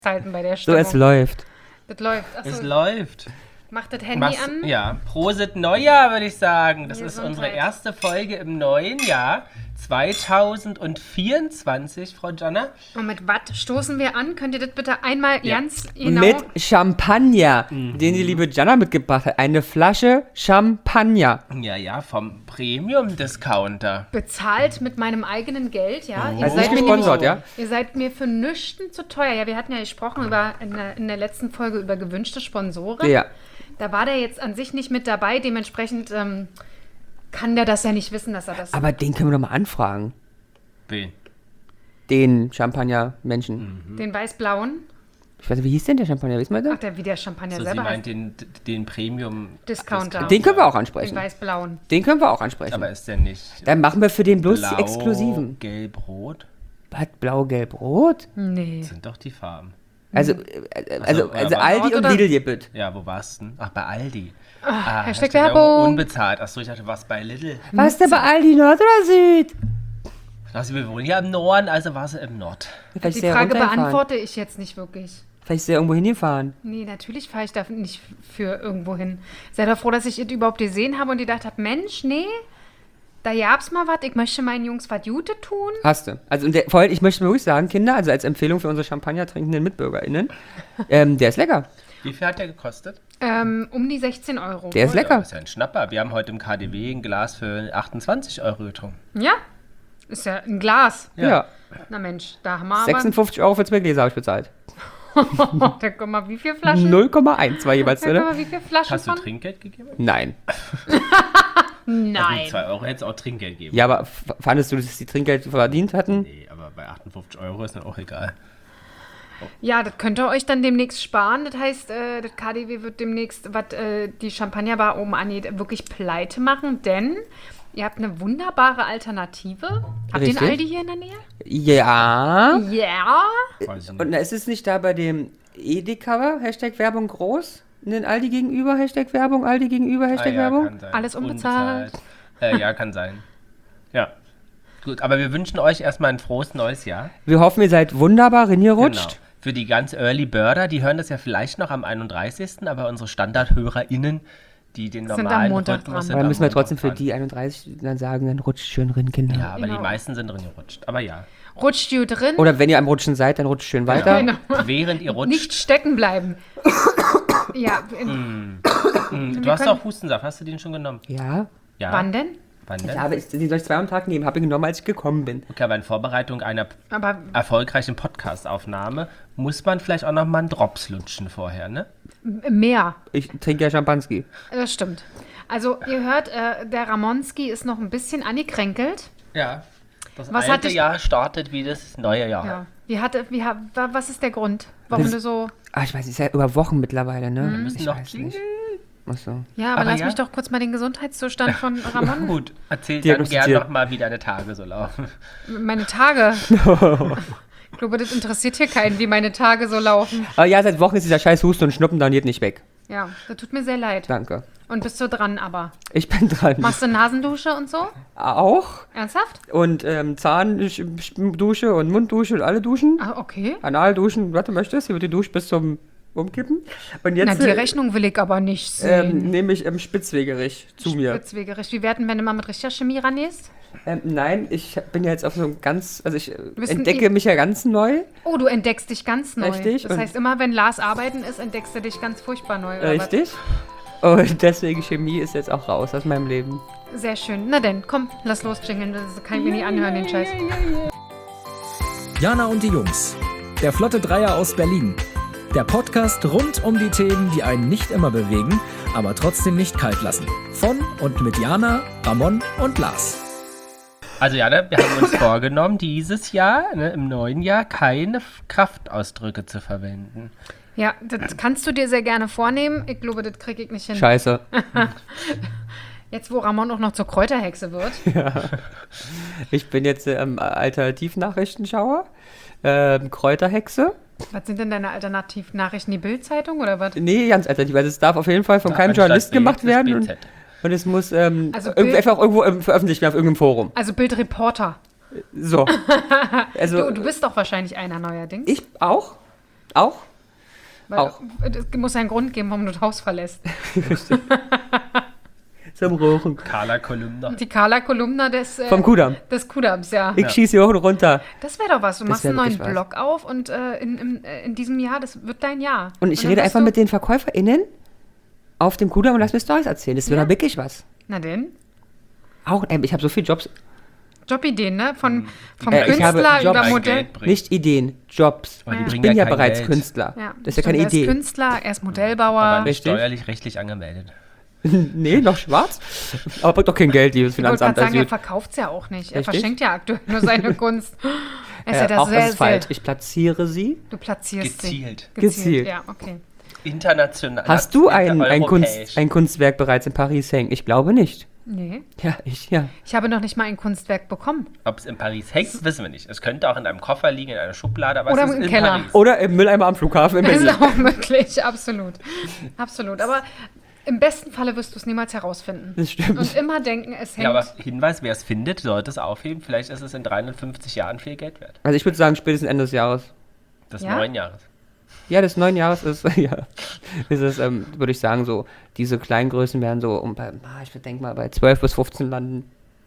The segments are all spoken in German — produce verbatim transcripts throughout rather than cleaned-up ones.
Halten bei der So, Stimmung. es läuft. Das läuft. Achso, Es läuft. macht das Handy Mach's- an. Ja, Prosit Neujahr, würde ich sagen. Das ist Gesundheit. unsere erste Folge im neuen Jahr zwanzig vierundzwanzig, Frau Jana. Und mit was stoßen wir an? Könnt ihr das bitte einmal Ja. ganz genau... Mit Champagner, Mhm. den die liebe Jana mitgebracht hat. Eine Flasche Champagner. Ja, ja, vom Premium-Discounter. bezahlt mit meinem eigenen Geld, ja. Oh. Ihr Also seid nicht mir gesponsert, nämlich- ja? Ihr seid mir für nüchten zu teuer. Ja, wir hatten ja gesprochen über in der, in der letzten Folge über gewünschte Sponsoren. Ja. Da war der jetzt an sich nicht mit dabei. Dementsprechend ähm, kann der das ja nicht wissen, dass er das... Aber den können wir doch mal anfragen. Wen? Den Champagner-Menschen. Den weiß-blauen. Ich weiß nicht, wie hieß denn der Champagner? Wissen wir Ach, das? der wie der Champagner So, sie selber meint heißt. den, den Premium... Discounter. Den können wir auch Den ansprechen. weiß-blauen. Den können wir auch ansprechen. Aber ist der nicht Dann machen wir für den bloß blau, die Exklusiven. gelb, rot? Was? Blau, Gelb, Rot? Nee. Das sind doch die Farben. Also, äh, also, Also, also aber- Aldi und Oder- Lidl gibt. Ja, wo war's denn? Ach, bei Aldi. Ah, Hashtag Werbung Werbung. Unbezahlt. Achso, ich dachte, was bei Lidl. Was denn bei Aldi, Nord oder Süd? Also, wir wohnen ja im Norden, also war sie im Nord. Vielleicht ist Die der Frage runtergefahren. beantworte ich jetzt nicht wirklich. Vielleicht ist der irgendwo hingefahren. Nee, natürlich fahre ich da nicht für irgendwo hin. Sei doch froh, dass ich es überhaupt gesehen habe und gedacht habe, Mensch, nee, da gab's mal was, ich möchte meinen Jungs was Gute tun. Hast du. Also, und der, vor allem, ich möchte wirklich sagen, Kinder, also als Empfehlung für unsere Champagner trinkenden MitbürgerInnen, ähm, der ist lecker. Wie viel hat der gekostet? Ähm, um die sechzehn Euro. Der ist Oh, ja, lecker. Das ist ja ein Schnapper. Wir haben heute im K D W ein Glas für achtundzwanzig Euro getrunken. Ja, ist ja ein Glas. Ja. Ja. Na Mensch, da haben wir aber... sechsundfünfzig Euro für zwei Gläser habe ich bezahlt. Da guck mal, wie viele Flaschen? null Komma eins war jeweils Da guck drin. mal, wie viele Flaschen Hast du von... Trinkgeld gegeben? Nein. Nein. zwei Euro hätte es auch Trinkgeld geben. Ja, aber f- fandest du, dass die Trinkgeld verdient hatten? Nee, aber bei achtundfünfzig Euro ist dann auch egal. Ja, das könnt ihr euch dann demnächst sparen. Das heißt, äh, das K D W wird demnächst, was äh, die Champagnerbar oben angeht, wirklich pleite machen, denn ihr habt eine wunderbare Alternative. Habt ihr Richtig. einen Aldi hier in der Nähe? Ja. Ja. Weiß ich nicht. Und ist es nicht da bei dem Edeka, Hashtag Werbung groß? Den Aldi gegenüber, Hashtag Werbung, Aldi gegenüber, Hashtag Ah, ja, Werbung? kann sein. Alles unbezahlt. Äh, ja, kann sein. Ja. Gut, aber wir wünschen euch erstmal ein frohes neues Jahr. Wir hoffen, ihr seid wunderbar reingerutscht. Genau. Für die ganz Early Birder, die hören das ja vielleicht noch am einunddreißigsten aber unsere StandardhörerInnen, die den Sind am normalen Montag Rhythmus dran. sind Aber dann am müssen wir Montag trotzdem für dran. die einunddreißig dann sagen, dann rutscht schön rein, Kinder. Ja, aber Genau. die meisten sind drin gerutscht. Aber ja, Rutscht ihr drin? Oder wenn ihr am Rutschen seid, dann rutscht schön weiter. Genau. während ihr rutscht. Nicht stecken bleiben. Ja, in, Hm, wir du hast können- auch Hustensaft, hast du den schon genommen? Ja. Ja. wann denn? Wann denn? Ich habe ich, den soll ich zwei am Tag nehmen, habe ich genommen, als ich gekommen bin. Okay, aber in Vorbereitung einer Aber erfolgreichen Podcast-Aufnahme muss man vielleicht auch noch mal einen Drops lutschen vorher, ne? mehr. Ich trinke ja Champanski. Das stimmt. Also, ihr hört, äh, der Ramonski ist noch ein bisschen angekränkelt. Ja. Das Was alte hat dich- Jahr startet wie das neue Jahr. Ja. Wie hatte, wie, ha- wa- was ist der Grund, warum Das- du so. Ah, ich weiß, ist ja über Wochen mittlerweile, ne? Wir müssen ich noch weiß klingeln. nicht. Ach so. Ja, aber, Aber lass ja. mich doch kurz mal den Gesundheitszustand von Ramon. Gut, erzähl dann Diagnostiziert. gerne noch mal, wie deine Tage so laufen. Meine Tage. Ich glaube, das interessiert hier keinen, wie meine Tage so laufen. Aber ja, seit Wochen ist dieser scheiß Husten und Schnuppen dann geht nicht weg. Ja, das tut mir sehr leid. Danke. Und bist du dran aber? Ich bin dran. Machst du Nasendusche und so? Auch. Ernsthaft? Und ähm, Zahndusche und Munddusche und alle Duschen. Ah, okay. Analduschen, was du möchtest. Hier wird die Dusche bis zum Umkippen. Und Na, jetzt die äh, Rechnung will ich aber nicht sehen. ähm, nehme ich im Spitzwegerich zu mir. Spitzwegerich. Wie werden, wenn du mal mit richtiger Chemie rangehst? Ähm, nein, ich bin ja jetzt auf so einem ganz, also ich äh, bist ein entdecke I- mich ja ganz neu. Oh, du entdeckst dich ganz neu. Richtig, Das und- heißt, immer wenn Lars arbeiten ist, entdeckst du dich ganz furchtbar neu. Oder Richtig. Und deswegen Chemie ist jetzt auch raus aus meinem Leben. Was? Sehr schön. Na denn, komm, lass los jingeln. Das kann ich mir nie anhören, den Scheiß. Jana und die Jungs. Der Flotte Dreier aus Berlin. Der Podcast rund um die Themen, die einen nicht immer bewegen, aber trotzdem nicht kalt lassen. Von und mit Jana, Ramon und Lars. Also ja, ne, wir haben uns vorgenommen, dieses Jahr, ne, im neuen Jahr, keine F- Kraftausdrücke zu verwenden. Ja, das kannst du dir sehr gerne vornehmen. Ich glaube, das kriege ich nicht hin. Scheiße. Jetzt, wo Ramon auch noch zur Kräuterhexe wird. Ich bin jetzt ähm, Alternativnachrichtenschauer. Ähm, Kräuterhexe. Was sind denn deine Alternativnachrichten? Die Bild-Zeitung oder was? Nee, ganz alternativ. Also es darf auf jeden Fall von keinem Anstatt Journalisten B gemacht ist werden. B Und, Z. und es muss ähm, Also irgendwie Bild- einfach irgendwo ähm, veröffentlicht werden auf irgendeinem Forum. Also Bildreporter. So. Also Du, du bist doch wahrscheinlich einer neuerdings. ich auch. Auch? Weil Auch. Es muss einen Grund geben, warum du das Haus verlässt. Zum Rochen. Carla Kolumna. Die Carla Kolumna des, äh, Vom Kudamm. des Kudams, ja. Ich schieße hier hoch und runter. Das wäre doch was. Du Das machst wär einen neuen wirklich was. Blog auf und äh, in, in, äh, in diesem Jahr, das wird dein Jahr. Und ich dann rede hast einfach du, mit den VerkäuferInnen auf dem Kudamm und lass mir Storys erzählen. Das wird Ja. doch wirklich was. Na denn? Auch, ey, ich habe so viele Jobs. Jobideen, ne? Von, vom Äh, ich habe Künstler Job- über Kein Modell. Geld bringt. Nicht Ideen, Jobs. Aber die Ja. Ich bringen bin ja kein bereits Geld. Künstler. Ja. Das ist ja keine Stimmt, Er Idee. ist Künstler, er ist Modellbauer. Aber nicht Richtig. steuerlich, rechtlich angemeldet. Nee, noch schwarz. Aber bringt doch kein Geld, liebes Ich wollte gerade Finanzamt. sagen, er Also, verkauft es ja auch nicht. Er Richtig. verschenkt ja aktuell nur seine Kunst. Er ist äh, ja das auch sehr, das ist falsch. sehr. Ich platziere sie. Du platzierst Gezielt. sie. Gezielt. Ja, okay. International. Hast du ein, ein, europäisch. Kunst, ein Kunstwerk bereits in Paris hängen? Ich glaube nicht. Nee. Ja, ich, ja. Ich habe noch nicht mal ein Kunstwerk bekommen. Ob es in Paris hängt, wissen wir nicht. Es könnte auch in einem Koffer liegen, in einer Schublade, aber Oder es ist im in Keller. Paris. Oder im Mülleimer am Flughafen in Das Berlin. ist auch möglich, absolut. Absolut. Aber im besten Falle wirst du es niemals herausfinden. Das stimmt. Und immer denken, es hängt. Ja, aber Hinweis, wer es findet, sollte es aufheben. Vielleicht ist es in dreihundertfünfzig Jahren viel Geld wert. Also ich würde sagen, spätestens Ende des Jahres. Des Ja? neuen Jahres. Ja, des neuen Jahres ist, ja, ist es, ähm, würde ich sagen, so, diese Kleingrößen werden so um bei, ah, ich denke mal, bei zwölf bis fünfzehn landen.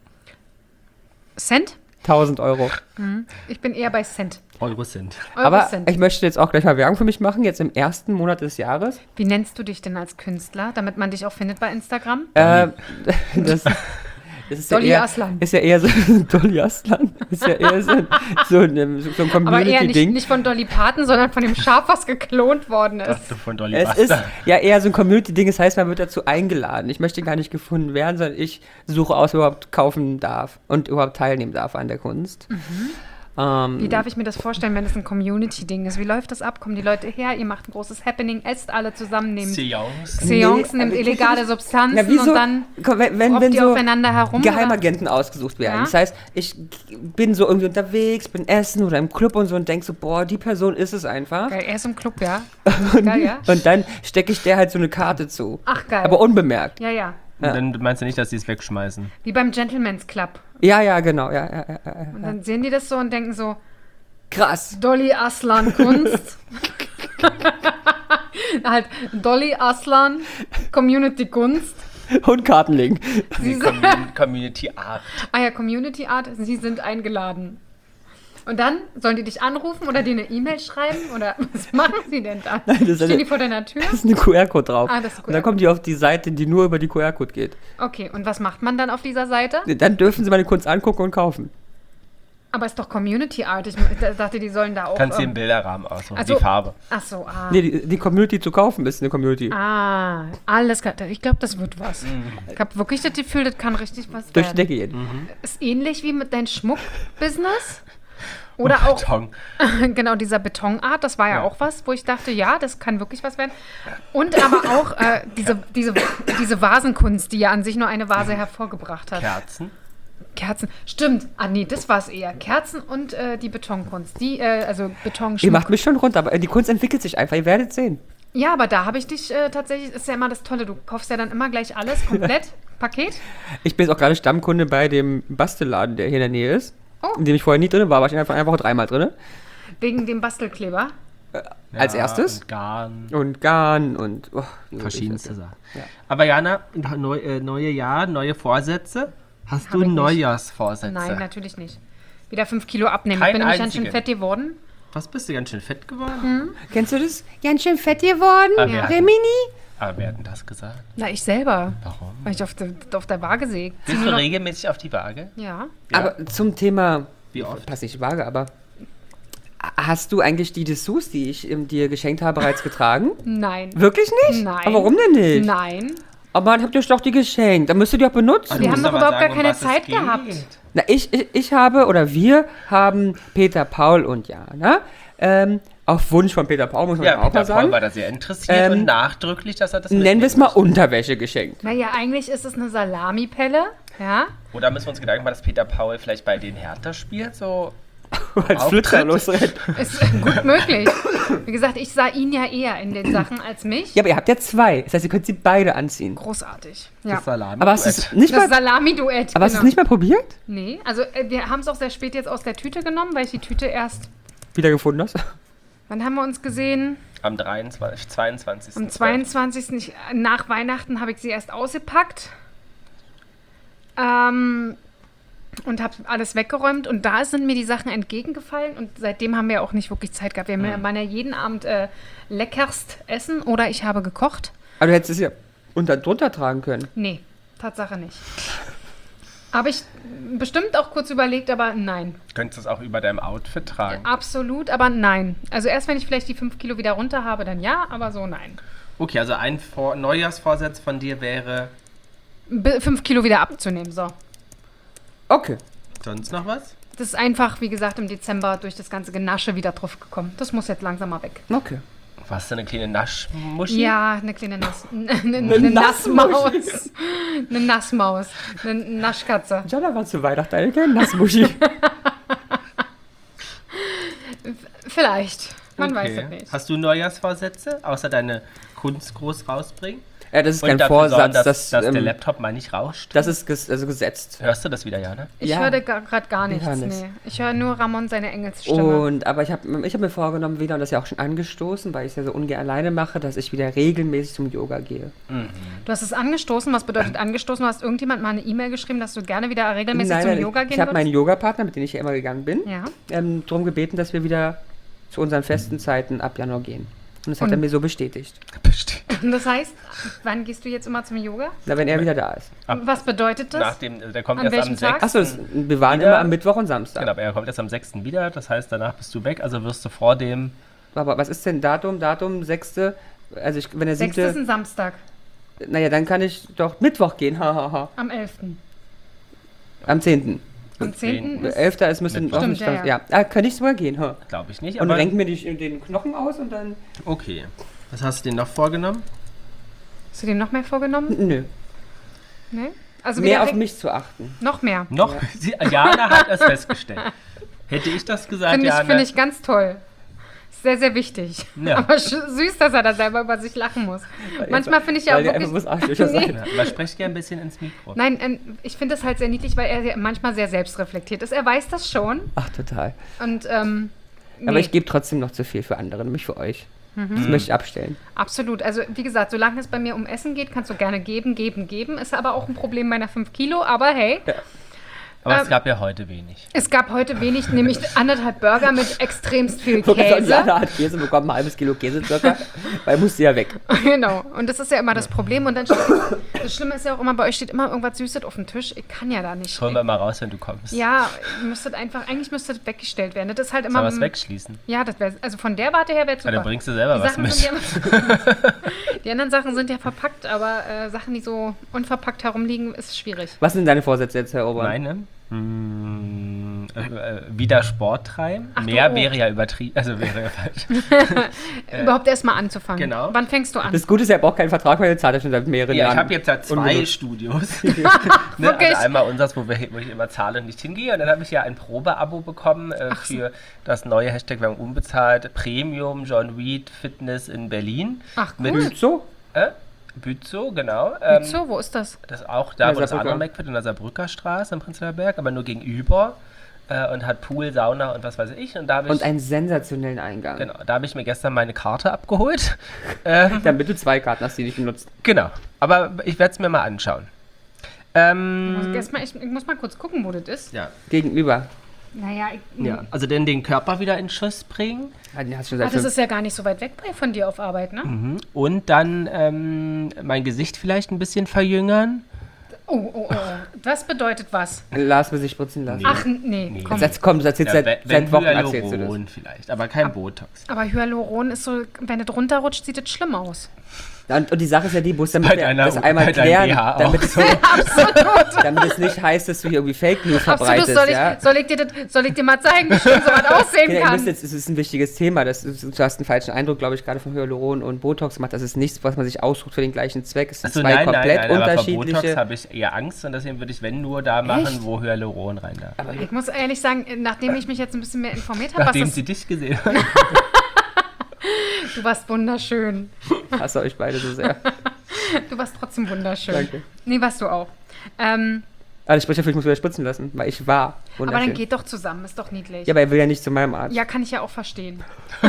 Cent? tausend Euro. Ich bin eher bei Cent. Euro sind. Euro Aber Cent. ich möchte jetzt auch gleich mal Werbung für mich machen, jetzt im ersten Monat des Jahres. Wie nennst du dich denn als Künstler, damit man dich auch findet bei Instagram? Äh, das, das ist Dolly ja eher, Aslan. Ist ja eher so, Dolly Aslan, ist ja eher so, so, ein, so ein Aber eher nicht, Community-Ding. nicht von Dolly Parton, sondern von dem Schaf, was geklont worden ist. Dachte von Dolly Es ist Buster. ja eher so ein Community-Ding, das heißt, man wird dazu eingeladen. Ich möchte gar nicht gefunden werden, sondern ich suche aus, wer überhaupt kaufen darf und überhaupt teilnehmen darf an der Kunst. Ähm, Wie darf ich mir das vorstellen, wenn es ein Community-Ding ist? Wie läuft das ab? Kommen die Leute her, ihr macht ein großes Happening, esst alle zusammen, nehmt Seance. Seance, Nee, nimmt aber illegale Substanzen Ja, wieso? und dann Komm, wenn, wenn, rofft wenn ihr so aufeinander herum. Geheimagenten ausgesucht werden. Ja. Das heißt, ich bin so irgendwie unterwegs, bin essen oder im Club und so und denk so, boah, die Person ist es einfach. Geil, er ist im Club, ja. Und, Geil, ja. und dann stecke ich der halt so eine Karte zu. Ach, geil. Aber unbemerkt. ja, ja. Ja. Und dann meinst du nicht, dass sie es wegschmeißen? Wie beim Gentleman's Club. Ja, ja, genau. Ja, ja, ja, ja. Und dann sehen die das so und denken so, Krass. Dolly Aslan Kunst. halt Dolly Aslan Community Kunst. Und Karten legen. Die Commun- Community Art. Ah ja, Community Art, Sie sind eingeladen. Und dann sollen die dich anrufen oder dir eine E-Mail schreiben? Oder was machen sie denn dann? das ist Stehen eine- die vor deiner Tür? Da ist ein Q R-Code drauf. Ah, das ist und dann kommen die auf die Seite, die nur über die Q R-Code geht. Okay, und was macht man dann auf dieser Seite? Dann dürfen sie meine Kunst angucken und kaufen. Aber ist doch Community Art. Ich dachte, die sollen da auch. Kannst dir ähm, den Bilderrahmen aussuchen, also- die Farbe. Ach so, ah. Nee, die, die Community zu kaufen ist eine Community. Ah, alles klar. Ich glaube, das wird was. Ich habe wirklich das Gefühl, das kann richtig was Durch die werden. Decke gehen. Ist ähnlich wie mit deinem Schmuckbusiness. Oder auch, Beton. genau, dieser Betonart, das war ja, Ja. auch was, wo ich dachte, ja, das kann wirklich was werden. Und aber auch äh, diese, diese, diese Vasenkunst, die ja an sich nur eine Vase hervorgebracht hat. Kerzen. Kerzen, stimmt. Ah nee, das war es eher. Kerzen und äh, die Betonkunst. Die, äh, also Ihr Betonschmuck. macht mich schon runter, aber die Kunst entwickelt sich einfach. Ihr werdet sehen. Ja, aber da habe ich dich äh, tatsächlich, ist ja immer das Tolle, du kaufst ja dann immer gleich alles, komplett, Paket. Ich bin jetzt auch gerade Stammkunde bei dem Bastelladen, der hier in der Nähe ist. Oh. In dem ich vorher nie drin war, war ich einfach, einfach dreimal drin. Wegen dem Bastelkleber. Als Ja, erstes? Und Garn. Und Garn und oh, wie Verschiedenste ich- Sachen. Ja. Aber Jana, neu, äh, neue Jahr, neue Vorsätze. Hast Hab du ich nicht. Neujahrsvorsätze? Nein, natürlich nicht. Wieder fünf Kilo abnehmen. Kein ich bin nämlich ganz schön einzigen. fett geworden. Was bist du ganz schön fett geworden? Kennst du das? Ganz schön fett geworden. Ah, wer, hat, Remini? aber wer hat denn das gesagt? Na, ich selber. Warum? Weil ich auf der, auf der Waage sehe. Zieh Bist nur du noch- regelmäßig auf die Waage? Ja. Ja. Aber zum Thema, Wie oft? passt nicht Waage, aber hast du eigentlich die Dessous, die ich ähm, dir geschenkt habe, bereits getragen? Nein. Wirklich nicht? Nein. Aber warum denn nicht? Nein. Aber man habt ihr doch die geschenkt. Dann müsst ihr die auch benutzen. Wir Du haben musst doch aber überhaupt gar sagen, um keine was es Zeit geht. gehabt. Na, ich, ich, ich habe, oder wir haben Peter, Paul und Jana, ähm, auf Wunsch von Peter Paul, muss man Ja, auch Peter mal sagen, Paul war da sehr interessiert Ähm, und nachdrücklich, dass er das nennen wir es mal mitnehmen Unterwäsche geschenkt. Naja, eigentlich ist es eine Salamipelle. Ja. möchte. Oder müssen wir uns Gedanken machen, dass Peter Paul vielleicht bei den Hertha spielt? So Als Auftritt? Flitzer losrennt. Ist gut möglich. Wie gesagt, ich sah ihn ja eher in den Sachen als mich. Ja, aber ihr habt ja zwei. Das heißt, ihr könnt sie beide anziehen. Großartig. Ja. das Salami. Aber hast du es nicht Das mal, Salami-Duett. aber hast du es nicht mal probiert? Nee, also äh, wir haben es auch sehr spät jetzt aus der Tüte genommen, weil ich die Tüte erst, Wieder gefunden hast? Wann haben wir uns gesehen? Am dreiundzwanzigsten, zweiundzwanzigsten Am zweiundzwanzigsten Ich, nach Weihnachten habe ich sie erst ausgepackt. Ähm, und habe alles weggeräumt. Und da sind mir die Sachen entgegengefallen. Und seitdem haben wir auch nicht wirklich Zeit gehabt. Wir Mhm. waren ja jeden Abend äh, leckerst essen oder ich habe gekocht. Aber du hättest es ja unter drunter tragen können. Nee, Tatsache nicht. Habe ich bestimmt auch kurz überlegt, aber nein. Könntest du es auch über deinem Outfit tragen? Absolut, aber nein. Also erst wenn ich vielleicht die fünf Kilo wieder runter habe, dann ja, aber so nein. Okay, also ein Vor- Neujahrsvorsatz von dir wäre B- fünf Kilo wieder abzunehmen, so. Okay. sonst noch was? Das ist einfach, wie gesagt, im Dezember durch das ganze Genasche wieder drauf gekommen. Das muss jetzt langsam mal weg. Okay. Warst du eine kleine Naschmuschi? Ja, eine kleine Nass, eine, eine, eine Nassmaus. Eine Nassmaus. Eine Naschkatze. Jana war zu Weihnachten eine kleine Nassmuschi. Vielleicht. Man weiß es Okay. nicht. Hast du Neujahrsvorsätze, außer deine Kunst groß rausbringen? Ja, das ist Und kein dafür Vorsatz, sorgen, dass, das, dass der ähm, Laptop mal nicht rauscht? das ist ges also gesetzt. Hörst du das wieder, Jana? Ich Ja. höre gerade gar nichts. hören es. Nee. Ich höre nur Ramon seine Engelsstimme. Und, aber ich habe ich hab mir vorgenommen wieder, und das ja auch schon angestoßen, weil ich es ja so ungern alleine mache, dass ich wieder regelmäßig zum Yoga gehe. Du hast es angestoßen. Was bedeutet angestoßen? Du hast irgendjemand mal eine E-Mail geschrieben, dass du gerne wieder regelmäßig Nein, zum nein, Yoga ich, gehen ich habe meinen würdest? Yoga-Partner, mit dem ich ja immer gegangen bin, Ja. ähm, darum gebeten, dass wir wieder zu unseren festen Zeiten ab Januar gehen. Und das hat Und- er mir so bestätigt. Bestimmt. Und das heißt, wann gehst du jetzt immer zum Yoga? Na, wenn er wieder da ist. Ab- Was bedeutet das? Nach dem, der kommt An erst am welchem Tag? sechsten. Achso, wir waren Wieder- immer am Mittwoch und Samstag. Genau, aber er kommt erst am sechsten wieder, das heißt, danach bist du weg, also wirst du vor dem... Aber was ist denn Datum? Datum sechste Also ich, wenn der Sechste ist siebte ein Samstag. Naja, dann kann ich doch Mittwoch gehen. Hahaha. Am elften Am zehnten Am zehnten ist... elfter ist müsste Mittwoch. auch nicht Stimmt, das. ja, Ja, ah, kann ich sogar gehen. Ha. Glaube ich nicht, Und aber... renken mir die, den Knochen aus und dann. Okay. Was hast du dir noch vorgenommen? Hast du dir noch mehr vorgenommen? Nö. Nee? Also Mehr wieder auf reg- mich zu achten. Noch mehr. Noch? Sie, Jana hat es festgestellt. Hätte ich das gesagt, Finde ich, Jana? find ich ganz toll. Sehr, sehr wichtig. Ja. Aber sch- süß, dass er da selber über sich lachen muss. Manchmal finde ich ja auch Weil der wirklich... einfach muss Arschlöcher sein. Nee. Ja, aber sprech gerne ein bisschen ins Mikro. Nein, ähm, ich finde das halt sehr niedlich, weil er sehr- manchmal sehr selbstreflektiert ist. Er weiß das schon. Ach, total. Und, ähm, Aber nee, ich gebe trotzdem noch zu viel für andere, nämlich für euch. Mhm. Das möchte ich abstellen. absolut. Also, wie gesagt, solange es bei mir um Essen geht, kannst du gerne geben, geben, geben. Ist aber auch ein Problem meiner fünf Kilo. Aber hey, Aber ähm, es gab ja heute wenig. es gab heute wenig, nämlich anderthalb Burger mit extremst viel Käse. Jana hat Käse bekommen, ein halbes Kilo Käse circa, weil musste ja weg. Genau. Und das ist ja immer das Problem. Und dann steht, das Schlimme ist ja auch immer, bei euch steht immer irgendwas Süßes auf dem Tisch. Ich kann ja da nicht. Das holen wir mal raus, wenn du kommst. Ja, ihr müsstet einfach, eigentlich müsste das weggestellt werden. Das ist halt immer. Sollen wir es wegschließen? Ja, das wäre, also von der Warte her wäre Ja, super. dann bringst du selber die, was Sachen mit. sind ja, die anderen Sachen sind ja verpackt, aber äh, Sachen, die so unverpackt herumliegen, ist schwierig. Was sind deine Vorsätze jetzt, Herr Obern? Meine? Hm, äh, äh, wieder Sport treiben. Ach, du, Mehr oh. wäre ja übertrieben. Also wäre ja falsch. Überhaupt erst mal anzufangen. genau. Wann fängst du an? Das Gute ist, er braucht keinen Vertrag, weil er zahlt ja schon seit mehreren Ja, Jahren. ich habe jetzt ja zwei ungenutzt. Studios. ne? Wirklich? Also einmal unseres, wo, wir, wo ich immer zahle und nicht hingehe. Und dann habe ich ja ein Probeabo bekommen äh, für das neue Hashtag Werbung unbezahlt Premium John Reed Fitness in Berlin. Ach, cool. Mit So? äh, Bützow, genau. Ähm, so, wo ist das? Das ist auch da, In wo der das andere Saarbrücker. McFit in der Saarbrücker Straße in Prenzlauer Berg, aber nur gegenüber. Äh, und hat Pool, Sauna und was weiß ich. Und da habe ich, Und einen sensationellen Eingang. genau, da habe ich mir gestern meine Karte abgeholt. ähm, Damit du zwei Karten hast, die nicht benutzt. genau. Aber ich werde es mir mal anschauen. Ich muss, Ähm, erst mal, ich, ich muss mal kurz gucken, wo das ist. ja. Gegenüber. Naja, ich, ja. Also denn den Körper wieder in Schuss bringen. Ah, den hast du schon Ah, seit das fünf- ist ja gar nicht so weit weg bei, von dir auf Arbeit, ne? Mhm. Und dann ähm, mein Gesicht vielleicht ein bisschen verjüngern. Oh, oh, oh. Das bedeutet was? Lars will sich spritzen lassen. Nee. Ach, nee, Nee. komm. Jetzt komm, du erzählst Ja, seit, wenn seit Wochen erzählst du das. Hyaluron vielleicht, aber kein Botox. Aber Hyaluron ist so, wenn es runterrutscht, sieht es schlimm aus. Und, und die Sache ist ja die, Bus, damit Bei wir deiner- das einmal bei deinem klären, B H damit auch es, so. damit es nicht heißt, dass du hier irgendwie Fake News Absolut, verbreitest. soll ich, ja? soll, ich dir das, soll ich dir mal zeigen, wie schön sowas aussehen Ja, ihr kann? müsst jetzt, es ist ein wichtiges Thema. Das ist, du hast einen falschen Eindruck, glaube ich, gerade von Hyaluron und Botox gemacht. Das ist nichts, was man sich aussucht für den gleichen Zweck. Es sind Achso, zwei nein, nein, komplett nein, aber vor Botox unterschiedliche. habe ich eher Angst und deswegen würde ich, wenn nur da machen, Echt? wo Hyaluron rein darf. Ich muss ehrlich sagen, nachdem ich mich jetzt ein bisschen mehr informiert habe, was Nachdem das, sie dich gesehen haben. du warst wunderschön. Ich hasse euch beide so sehr. Du warst trotzdem wunderschön. Danke. Nee, warst du auch. Ähm, Also sprich dafür, ich muss wieder spritzen lassen, weil ich war Aber wunderschön. dann geht doch zusammen, ist doch niedlich. Ja, aber er will ja nicht zu meinem Arzt. Ja, kann ich ja auch verstehen.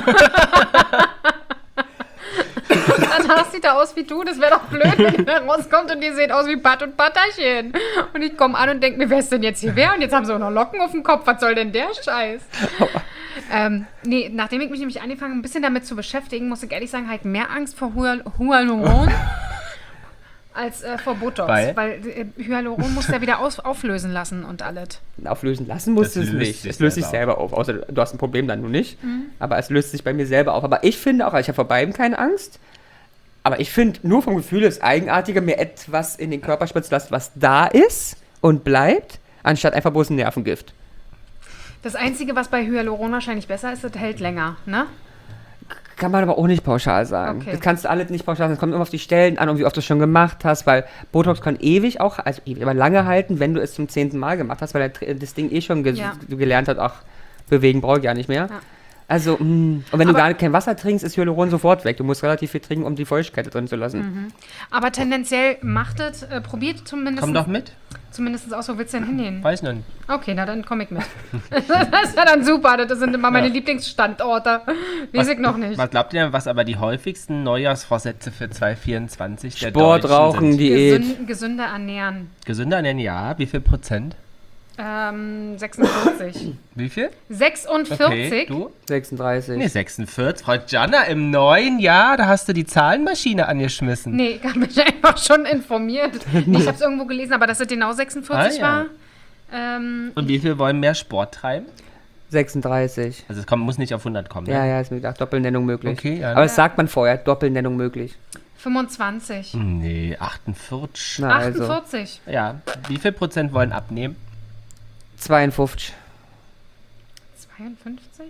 Danach sieht er aus wie du. Das wäre doch blöd, wenn er rauskommt und ihr seht aus wie Pat und Patterchen. Und ich komme an und denke mir, wer ist denn jetzt hier wer? Und jetzt haben sie auch noch Locken auf dem Kopf. Was soll denn der Scheiß? ähm, nee, nachdem ich mich nämlich angefangen ein bisschen damit zu beschäftigen, muss ich ehrlich sagen, halt mehr Angst vor Hyal- Hyaluron als äh, vor Botox. Weil? Weil äh, Hyaluron muss ja wieder aus- auflösen lassen und alles. Auflösen lassen musst du Das es löst nicht. sich Es löst sich selber selber auf. Außer du hast ein Problem dann nur nicht. Mhm. Aber es löst sich bei mir selber auf. Aber ich finde auch, also ich habe vor beidem keine Angst. Aber ich finde nur vom Gefühl das Eigenartige, mir etwas in den Körper spritzen lassen, was da ist und bleibt, anstatt einfach bloß ein Nervengift. Das Einzige, was bei Hyaluron wahrscheinlich besser ist, das hält länger, ne? Kann man aber auch nicht pauschal sagen. Okay. Das kannst du alles nicht pauschal sagen. Es kommt immer auf die Stellen an und wie oft du es schon gemacht hast, weil Botox kann ewig auch, also ewig, aber lange halten, wenn du es zum zehnten Mal gemacht hast, weil der, das Ding eh schon ge Ja. gelernt hat, ach, bewegen brauche ich ja nicht mehr. Ja. Also, mh. und wenn Aber- du gar kein Wasser trinkst, ist Hyaluron sofort weg. Du musst relativ viel trinken, um die Feuchtigkeit drin zu lassen. Mhm. Aber tendenziell macht es, äh, probiert zumindest. Komm doch mit. Zumindest aus, wo willst du denn hingehen? Weiß noch nicht. Okay, na dann komme ich mit. Das ist ja dann super, das sind immer meine Ja. Lieblingsstandorte. Weiß ich noch nicht. Was glaubt ihr, was aber die häufigsten Neujahrsvorsätze für zwanzig vierundzwanzig der Sport, Deutschen Rauchen, sind? Diät. Gesünd, gesünder ernähren. Gesünder ernähren, ja. Wie viel Prozent? Ähm, sechsundvierzig. Wie viel? sechsundvierzig? Okay, du? sechsunddreißig. Nee, sechsundvierzig. Frau Gianna, im neuen Jahr, da hast du die Zahlenmaschine angeschmissen. Nee, ich habe mich einfach schon informiert. Nee, ich habe es irgendwo gelesen, aber dass es genau sechsundvierzig Ah, ja. war. Ähm, Und wie viel wollen mehr Sport treiben? sechsunddreißig. Also es kommt, muss nicht auf hundert kommen. Ja, ne? ja, ist mir gedacht, Doppelnennung möglich. Okay, ja. Aber das sagt man vorher, Doppelnennung möglich. fünfundzwanzig. Nee, achtundvierzig. Na, also, achtundvierzig. Ja, wie viel Prozent wollen abnehmen? zweiundfünfzig. zweiundfünfzig?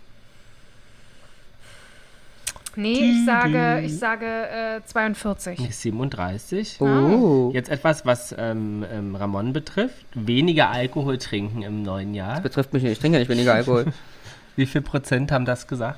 Nee, ich sage, ich sage äh, zweiundvierzig. Nee, siebenunddreißig. Oh. Jetzt etwas, was ähm, ähm, Ramon betrifft. Weniger Alkohol trinken im neuen Jahr. Betrifft mich nicht, ich trinke ja nicht weniger Alkohol. Wie viel Prozent haben das gesagt?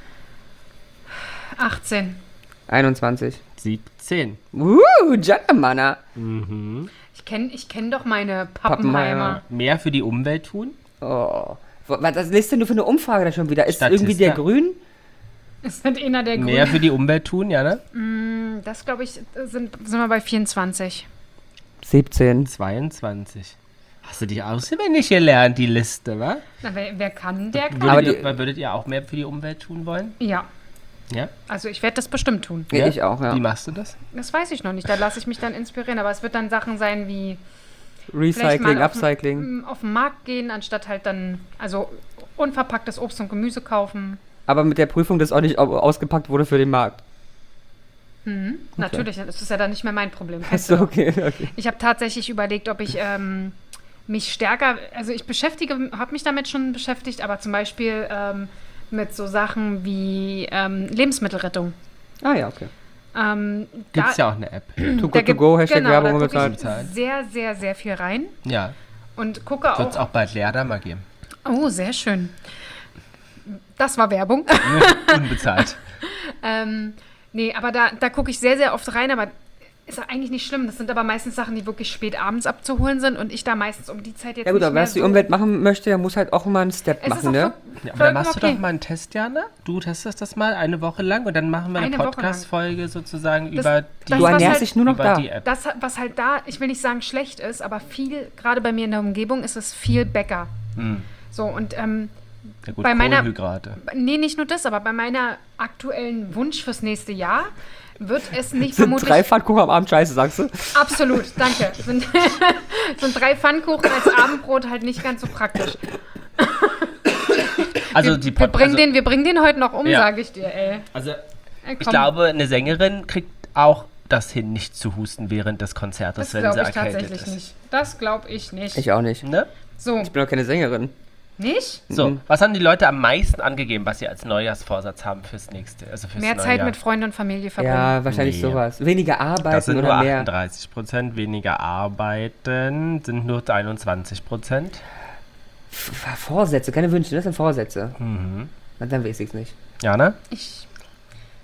achtzehn. einundzwanzig. siebzehn. Uh, Gianna. Mhm. Ich kenne ich kenn doch meine Pappenheimer. Mehr für die Umwelt tun? Oh. Was was liest denn du für eine Umfrage da schon wieder? Ist Statista. irgendwie der Grün? Ist nicht einer der Mehr Grünen. für die Umwelt tun, ja, ne? Das, glaube ich, sind, sind wir bei vierundzwanzig. siebzehn. zweiundzwanzig. Hast du die auswendig gelernt, die Liste, wa? Na, wer, wer kann, der kann. Aber Würdet, die- ihr, würdet ihr auch mehr für die Umwelt tun wollen? Ja, Ja? also ich werde das bestimmt tun. Ja, ich auch, ja. Wie machst du das? Das weiß ich noch nicht, da lasse ich mich dann inspirieren. Aber es wird dann Sachen sein wie vielleicht Recycling, mal auf den- Upcycling. auf den Markt gehen, anstatt halt dann, also unverpacktes Obst und Gemüse kaufen. Aber mit der Prüfung, dass auch nicht au- ausgepackt wurde für den Markt. Mhm. Natürlich, das ist ja dann nicht mehr mein Problem. Achso, okay, okay. Ich habe tatsächlich überlegt, ob ich ähm, mich stärker, also ich beschäftige, habe mich damit schon beschäftigt, aber zum Beispiel ähm, mit so Sachen wie ähm, Lebensmittelrettung. Ah ja, okay. Ähm, Gibt es da- ja auch eine App. Too da good to gibt- go, Hashtag genau, Werbung da gucke unbezahlt. Bezahlt. ich sehr, sehr, sehr viel rein Ja. und gucke Wird es auch. auch bald Lehrer mal geben. Oh, sehr schön. Das war Werbung. Unbezahlt. ähm, nee, aber da, da gucke ich sehr, sehr oft rein, aber ist ja eigentlich nicht schlimm. Das sind aber meistens Sachen, die wirklich spät abends abzuholen sind und ich da meistens um die Zeit jetzt Ja gut, nicht aber mehr was die so- Umwelt machen möchte, der muss halt auch mal einen Step Es ist machen, auch ne? voll- Ja, aber dann vollkommen machst du okay. doch mal einen Test, Jana. Du testest das mal eine Woche lang und dann machen wir eine, Eine Woche lang. Podcast-Folge sozusagen Das- über das, die, Du was ernährst halt- dich nur noch über da. die App. Das, was halt da, ich will nicht sagen schlecht ist, aber viel, gerade bei mir in der Umgebung, ist es viel Bäcker. Hm. So, und ähm, Ja gut, bei meiner- Kohlenhydrate. nee, nicht nur das, aber bei meiner aktuellen Wunsch fürs nächste Jahr wird es nicht Sind vermutlich... drei Pfannkuchen am Abend scheiße, sagst du? Absolut, danke. Sind, sind drei Pfannkuchen als Abendbrot halt nicht ganz so praktisch. Also wir, die wir, Pod- bringen also, den, wir bringen den heute noch um, Ja. sage ich dir, ey. also Äh, ich komm, glaube, eine Sängerin kriegt auch das hin, nicht zu husten während des Konzertes, das wenn glaube sie ich erkältet tatsächlich ist. nicht. Das glaube ich nicht. Ich auch nicht. Ne? So, Ich bin doch keine Sängerin. nicht? So, Mhm. was haben die Leute am meisten angegeben, was sie als Neujahrsvorsatz haben fürs nächste, also fürs Mehr neue Zeit Jahr? mit Freunden und Familie verbringen. Ja, wahrscheinlich Nee. sowas. Weniger Das arbeiten sind nur oder mehr. achtunddreißig Prozent, weniger arbeiten sind nur einundzwanzig Prozent. F- Vorsätze, keine Wünsche, das sind Vorsätze. Mhm. Na, dann weiß ich's nicht. Jana? Ich,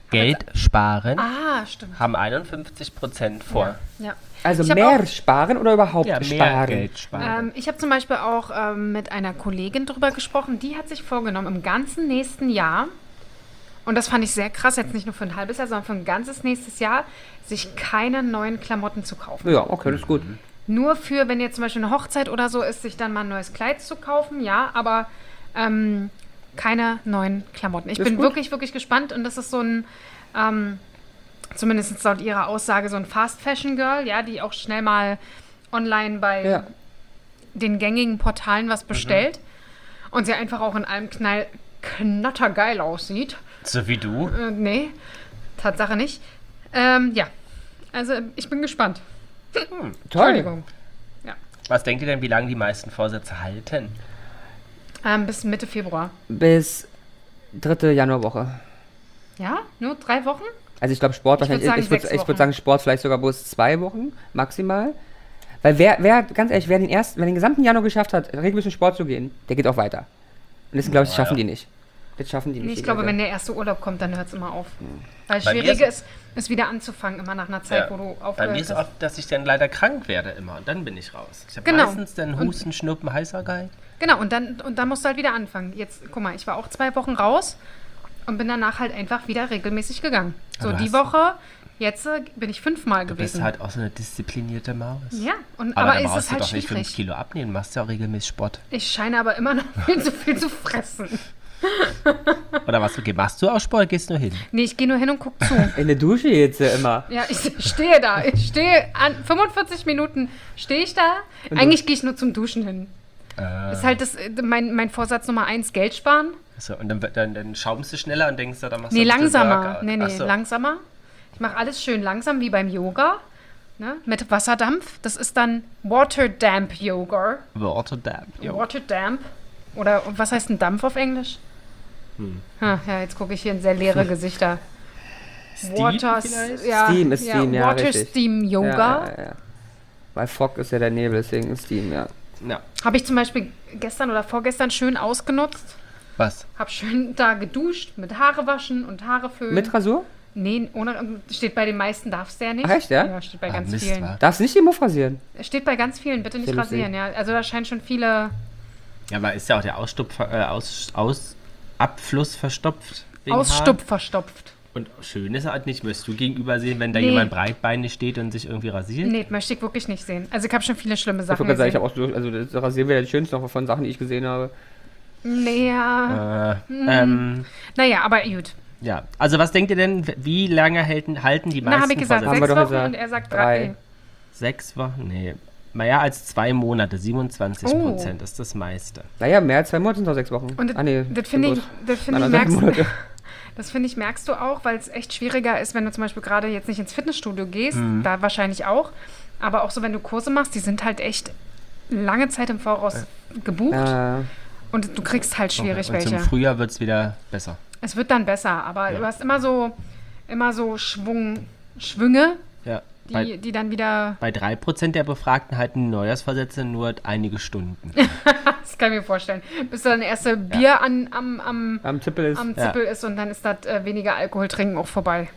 Geld sparen, Ah, stimmt. haben einundfünfzig Prozent vor. Ja. Also Ich hab mehr auch- sparen oder überhaupt Ja, mehr sparen? Geld sparen. Ähm, ich habe zum Beispiel auch ähm, mit einer Kollegin drüber gesprochen, die hat sich vorgenommen, im ganzen nächsten Jahr, und das fand ich sehr krass, jetzt nicht nur für ein halbes Jahr, sondern für ein ganzes nächstes Jahr, sich keine neuen Klamotten zu kaufen. Ja, okay, das ist gut. Nur für, wenn jetzt zum Beispiel eine Hochzeit oder so ist, sich dann mal ein neues Kleid zu kaufen, ja, aber ähm, keine neuen Klamotten. Ich Das ist bin gut. wirklich, wirklich gespannt und das ist so ein, ähm, zumindest laut ihrer Aussage, so ein Fast-Fashion-Girl, ja, die auch schnell mal online bei Ja. den gängigen Portalen was bestellt und sie einfach auch in allem knall knattergeil aussieht. So wie du. Äh, nee, Tatsache nicht. Ähm, ja, also ich bin gespannt. Toll. Entschuldigung. Was denkt ihr denn, wie lange die meisten Vorsätze halten? Ähm, bis Mitte Februar. Bis dritte Januarwoche. Ja, nur drei Wochen? Also ich glaube Sport Ich würd wahrscheinlich, sagen, ich würde sechs ich Wochen. würd sagen Sport vielleicht sogar bloß zwei Wochen maximal. Weil wer, wer, ganz ehrlich, wer den ersten, wer den gesamten Januar geschafft hat, regelmäßig Sport zu gehen, der geht auch weiter. Und das glaube ich, das schaffen die nicht. Das schaffen die nicht. Nee, ich die glaube, Leute. wenn der erste Urlaub kommt, dann hört es immer auf. Weil Bei mir schwierig ist- ist, ist wieder anzufangen, immer nach einer Zeit, Ja. wo du Bei aufgehört mir ist hast. oft, dass ich dann leider krank werde immer und dann bin ich raus. Ich habe Genau. meistens dann Husten, Schnupfen, Heißerkeit. Genau, und dann, und dann musst du halt wieder anfangen. Jetzt, guck mal, ich war auch zwei Wochen raus und bin danach halt einfach wieder regelmäßig gegangen. So, Aber die hast- Woche, jetzt äh, bin ich fünfmal Du bist gewesen. halt auch so eine disziplinierte Maus. ja, und, Aber, aber, dann es brauchst ist du halt doch nicht fünf schwierig. Kilo abnehmen, machst ja auch regelmäßig Sport. Ich scheine aber immer noch viel zu viel zu fressen. Oder was, okay, machst du auch Sport, gehst nur hin? Nee, ich gehe nur hin und guck zu. In der Dusche jetzt äh, immer. Ja, ich stehe da. Ich stehe an fünfundvierzig Minuten stehe ich da. Eigentlich gehe ich nur zum Duschen hin. Äh, Ist halt das, äh, mein, mein Vorsatz Nummer eins, Geld sparen. so, und dann, dann, dann schaumst du schneller und denkst, dann machst du Nee, ein bisschen langsamer. Workout. Nee, nee, Ach so. langsamer. Ich mache alles schön langsam, wie beim Yoga. Ne? Mit Wasserdampf. Das ist dann Water Damp Yoga. Water Damp. jo. Water Damp. Oder was heißt ein Dampf auf Englisch? Hm. Ha, ja, jetzt gucke ich hier in sehr leere Gesichter. Steam Water, vielleicht? ja, Steam ist ja, Steam, ja, Water richtig. Steam Yoga. Ja, ja, ja. Weil Fog ist ja der Nebel, deswegen ist Steam, ja. Ja. Habe ich zum Beispiel gestern oder vorgestern schön ausgenutzt. Was? Hab schön da geduscht mit Haare waschen und Haare föhnen. Mit Rasur? Nee, ohne, steht bei den meisten darfst du ja nicht. Ach, echt, ja? Ja, steht bei Ah, ganz Mist, vielen. wa? Darfst nicht die Muff rasieren? Steht bei ganz vielen, bitte nicht Sehr lustig. rasieren, ja. Also da scheinen schon viele Ja, aber ist ja auch der Ausstupf, äh, Aus, Aus, Abfluss verstopft. wegen Ausstupf Haaren? verstopft. Und schön ist er halt nicht. Möchtest du gegenüber sehen, wenn da Nee. jemand breitbeinig steht und sich irgendwie rasiert? Nee, möchte ich wirklich nicht sehen. Also ich habe schon viele schlimme Ich Sachen wollte gerade sagen, ich gesehen. habe auch so, also das Rasieren wäre das Schönste noch von Sachen, die ich gesehen habe. Nee, ja. Äh, ähm, Naja, aber gut. ja, also was denkt ihr denn, wie lange halten, halten die Na, meisten habe ich gesagt, Haben wir sechs doch Wochen gesagt. und er sagt Drei. drei. Sechs Wochen? Nee. Mehr als zwei Monate, siebenundzwanzig Oh. Prozent ist das meiste. Naja, mehr als zwei Monate sind doch sechs Wochen. Und das, ah, nee, das finde ich, gut. das finde ich, Anderthalb merkst, Monate. das finde ich, merkst du auch, weil es echt schwieriger ist, wenn du zum Beispiel gerade jetzt nicht ins Fitnessstudio gehst, Mhm. da wahrscheinlich auch, aber auch so, wenn du Kurse machst, die sind halt echt lange Zeit im Voraus gebucht Ja. und du kriegst halt schwierig und welche. zum Frühjahr wird es wieder besser. Es wird dann besser, aber Ja. du hast immer so, immer so Schwung, Schwünge, Ja. die, Bei, die dann wieder, bei drei Prozent der Befragten halten die Neujahrsvorsätze nur einige Stunden. das kann ich mir vorstellen, bis dann erste Bier an, am, am, Am Tippel ist. am Ja. Zippel ist und dann ist das äh, weniger Alkohol trinken auch vorbei.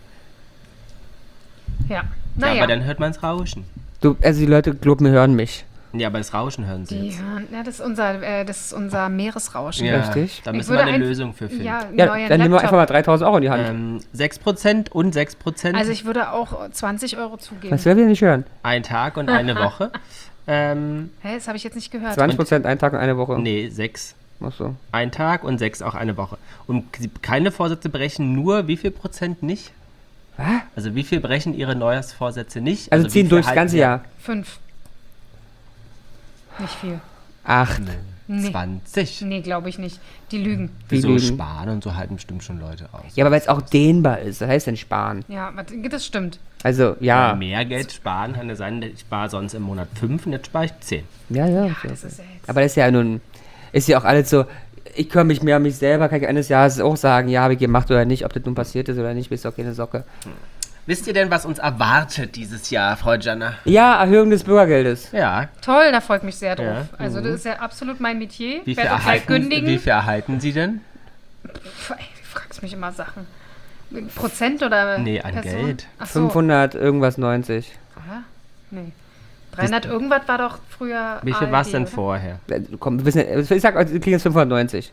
Ja, Ja, naja. aber dann hört man es rauschen. Du, also die Leute, glaub mir, hören mich. Ja, aber das Rauschen hören sie die jetzt. hören, ja, das ist unser, äh, das ist unser Meeresrauschen. Ja, Richtig. da Ich müssen wir würde eine ein- Lösung für finden. Ja, einen Ja, neuen dann nehmen wir Laptop. einfach mal dreitausend Euro in die Hand. Ähm, sechs Prozent und sechs Prozent Also ich würde auch zwanzig Euro zugeben. Das will wir nicht hören. ein Tag und eine Woche. Ähm, Hä, das habe ich jetzt nicht gehört. zwanzig Prozent ein Tag und eine Woche. nee, sechs. Ach so. Ein Tag und sechs auch eine Woche. Und sie- keine Vorsätze brechen nur wie viel Prozent nicht? Was? Also wie viel brechen ihre Neujahrsvorsätze nicht? Also, wie ziehen viel durchs halten ganze sie- Jahr. Fünf. Nicht viel. Acht. Nee, zwanzig. nee glaube ich nicht. Die lügen. Wieso lügen. sparen und so halten bestimmt schon Leute aus. Ja, aber weil es auch dehnbar ist. Das heißt dann sparen. Ja, warte, das stimmt. Also, ja. Mehr Geld sparen kann ja sein, ich spare sonst im Monat fünf und jetzt spare ich zehn. Ja, ja. Ja, so. das ist ja jetzt. Aber das ist ja nun, ist ja auch alles so, ich kümmere mich mehr um mich selber, kann ich Ende des Jahres auch sagen, ja, habe ich gemacht oder nicht, ob das nun passiert ist oder nicht, ist doch keine Socke. Wisst ihr denn, was uns erwartet dieses Jahr, Frau Janna? Ja, Erhöhung des Bürgergeldes. Ja. Toll, da freue ich mich sehr drauf. Ja. Also das ist ja absolut mein Metier. Wie Ich viel, werde gleich erhalten, kündigen. wie viel erhalten Sie denn? Pff, ey, du fragst mich immer Sachen. Prozent oder Nee, an Person? Geld. Ach so. fünfhundert irgendwas neunzig. Aha. Nee. dreihundert irgendwas war doch früher Wie viel A R D, war es denn oder? vorher? Äh, Komm, wir wissen, ich sag, wir kriegen jetzt fünfhundertneunzig.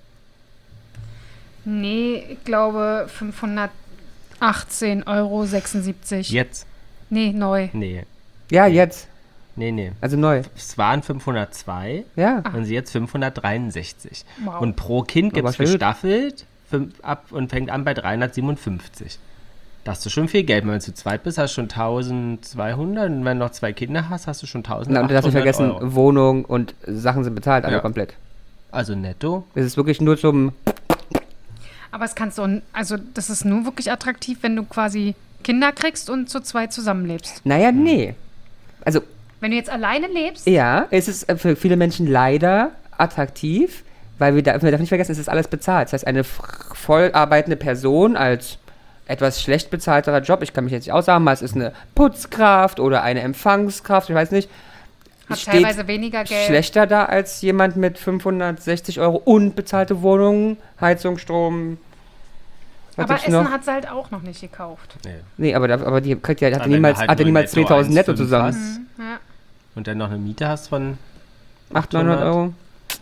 Nee, ich glaube fünfhundertachtzehn Euro sechsundsiebzig. Jetzt? Nee, neu. Nee. Ja, jetzt. Nee, nee. Also neu. Es waren fünfhundertzwei Ja. und sie jetzt fünfhundertdreiundsechzig. Wow. Und pro Kind gibt Aber es schön. gestaffelt fünf, ab und fängt an bei dreihundertsiebenundfünfzig. Das ist schon viel Geld. Wenn du zu zweit bist, hast du schon eintausendzweihundert und wenn du noch zwei Kinder hast, hast du schon Na, eintausendachthundert und du darfst nicht vergessen, Euro. Wohnung und Sachen sind bezahlt, alle Ja. komplett. Also netto. Es ist wirklich nur zum. Aber es kannst du, also das ist nur wirklich attraktiv, wenn du quasi Kinder kriegst und zu zweit zusammenlebst. Naja, nee. Also, Wenn du jetzt alleine lebst, ja, es ist äh, für viele Menschen leider attraktiv, weil wir, da, wir dürfen nicht vergessen, es ist alles bezahlt. Das heißt, eine f- voll arbeitende Person als etwas schlecht bezahlterer Job, ich kann mich jetzt nicht aussagen, mal es ist eine Putzkraft oder eine Empfangskraft, ich weiß nicht, hat steht teilweise weniger Geld. schlechter da als jemand mit fünfhundertsechzig Euro und bezahlte Wohnung, Heizung, Strom. Was Aber gibt's Essen noch? hat sie halt auch noch nicht gekauft. Nee. Nee, aber, da, aber die kriegt ja, hat Aber ja wenn niemals, du halt hat ja nur niemals netto zweitausend netto eins Komma fünf zusammen. hast Ja. Und dann noch eine Miete hast von achthundert, neunhundert Euro.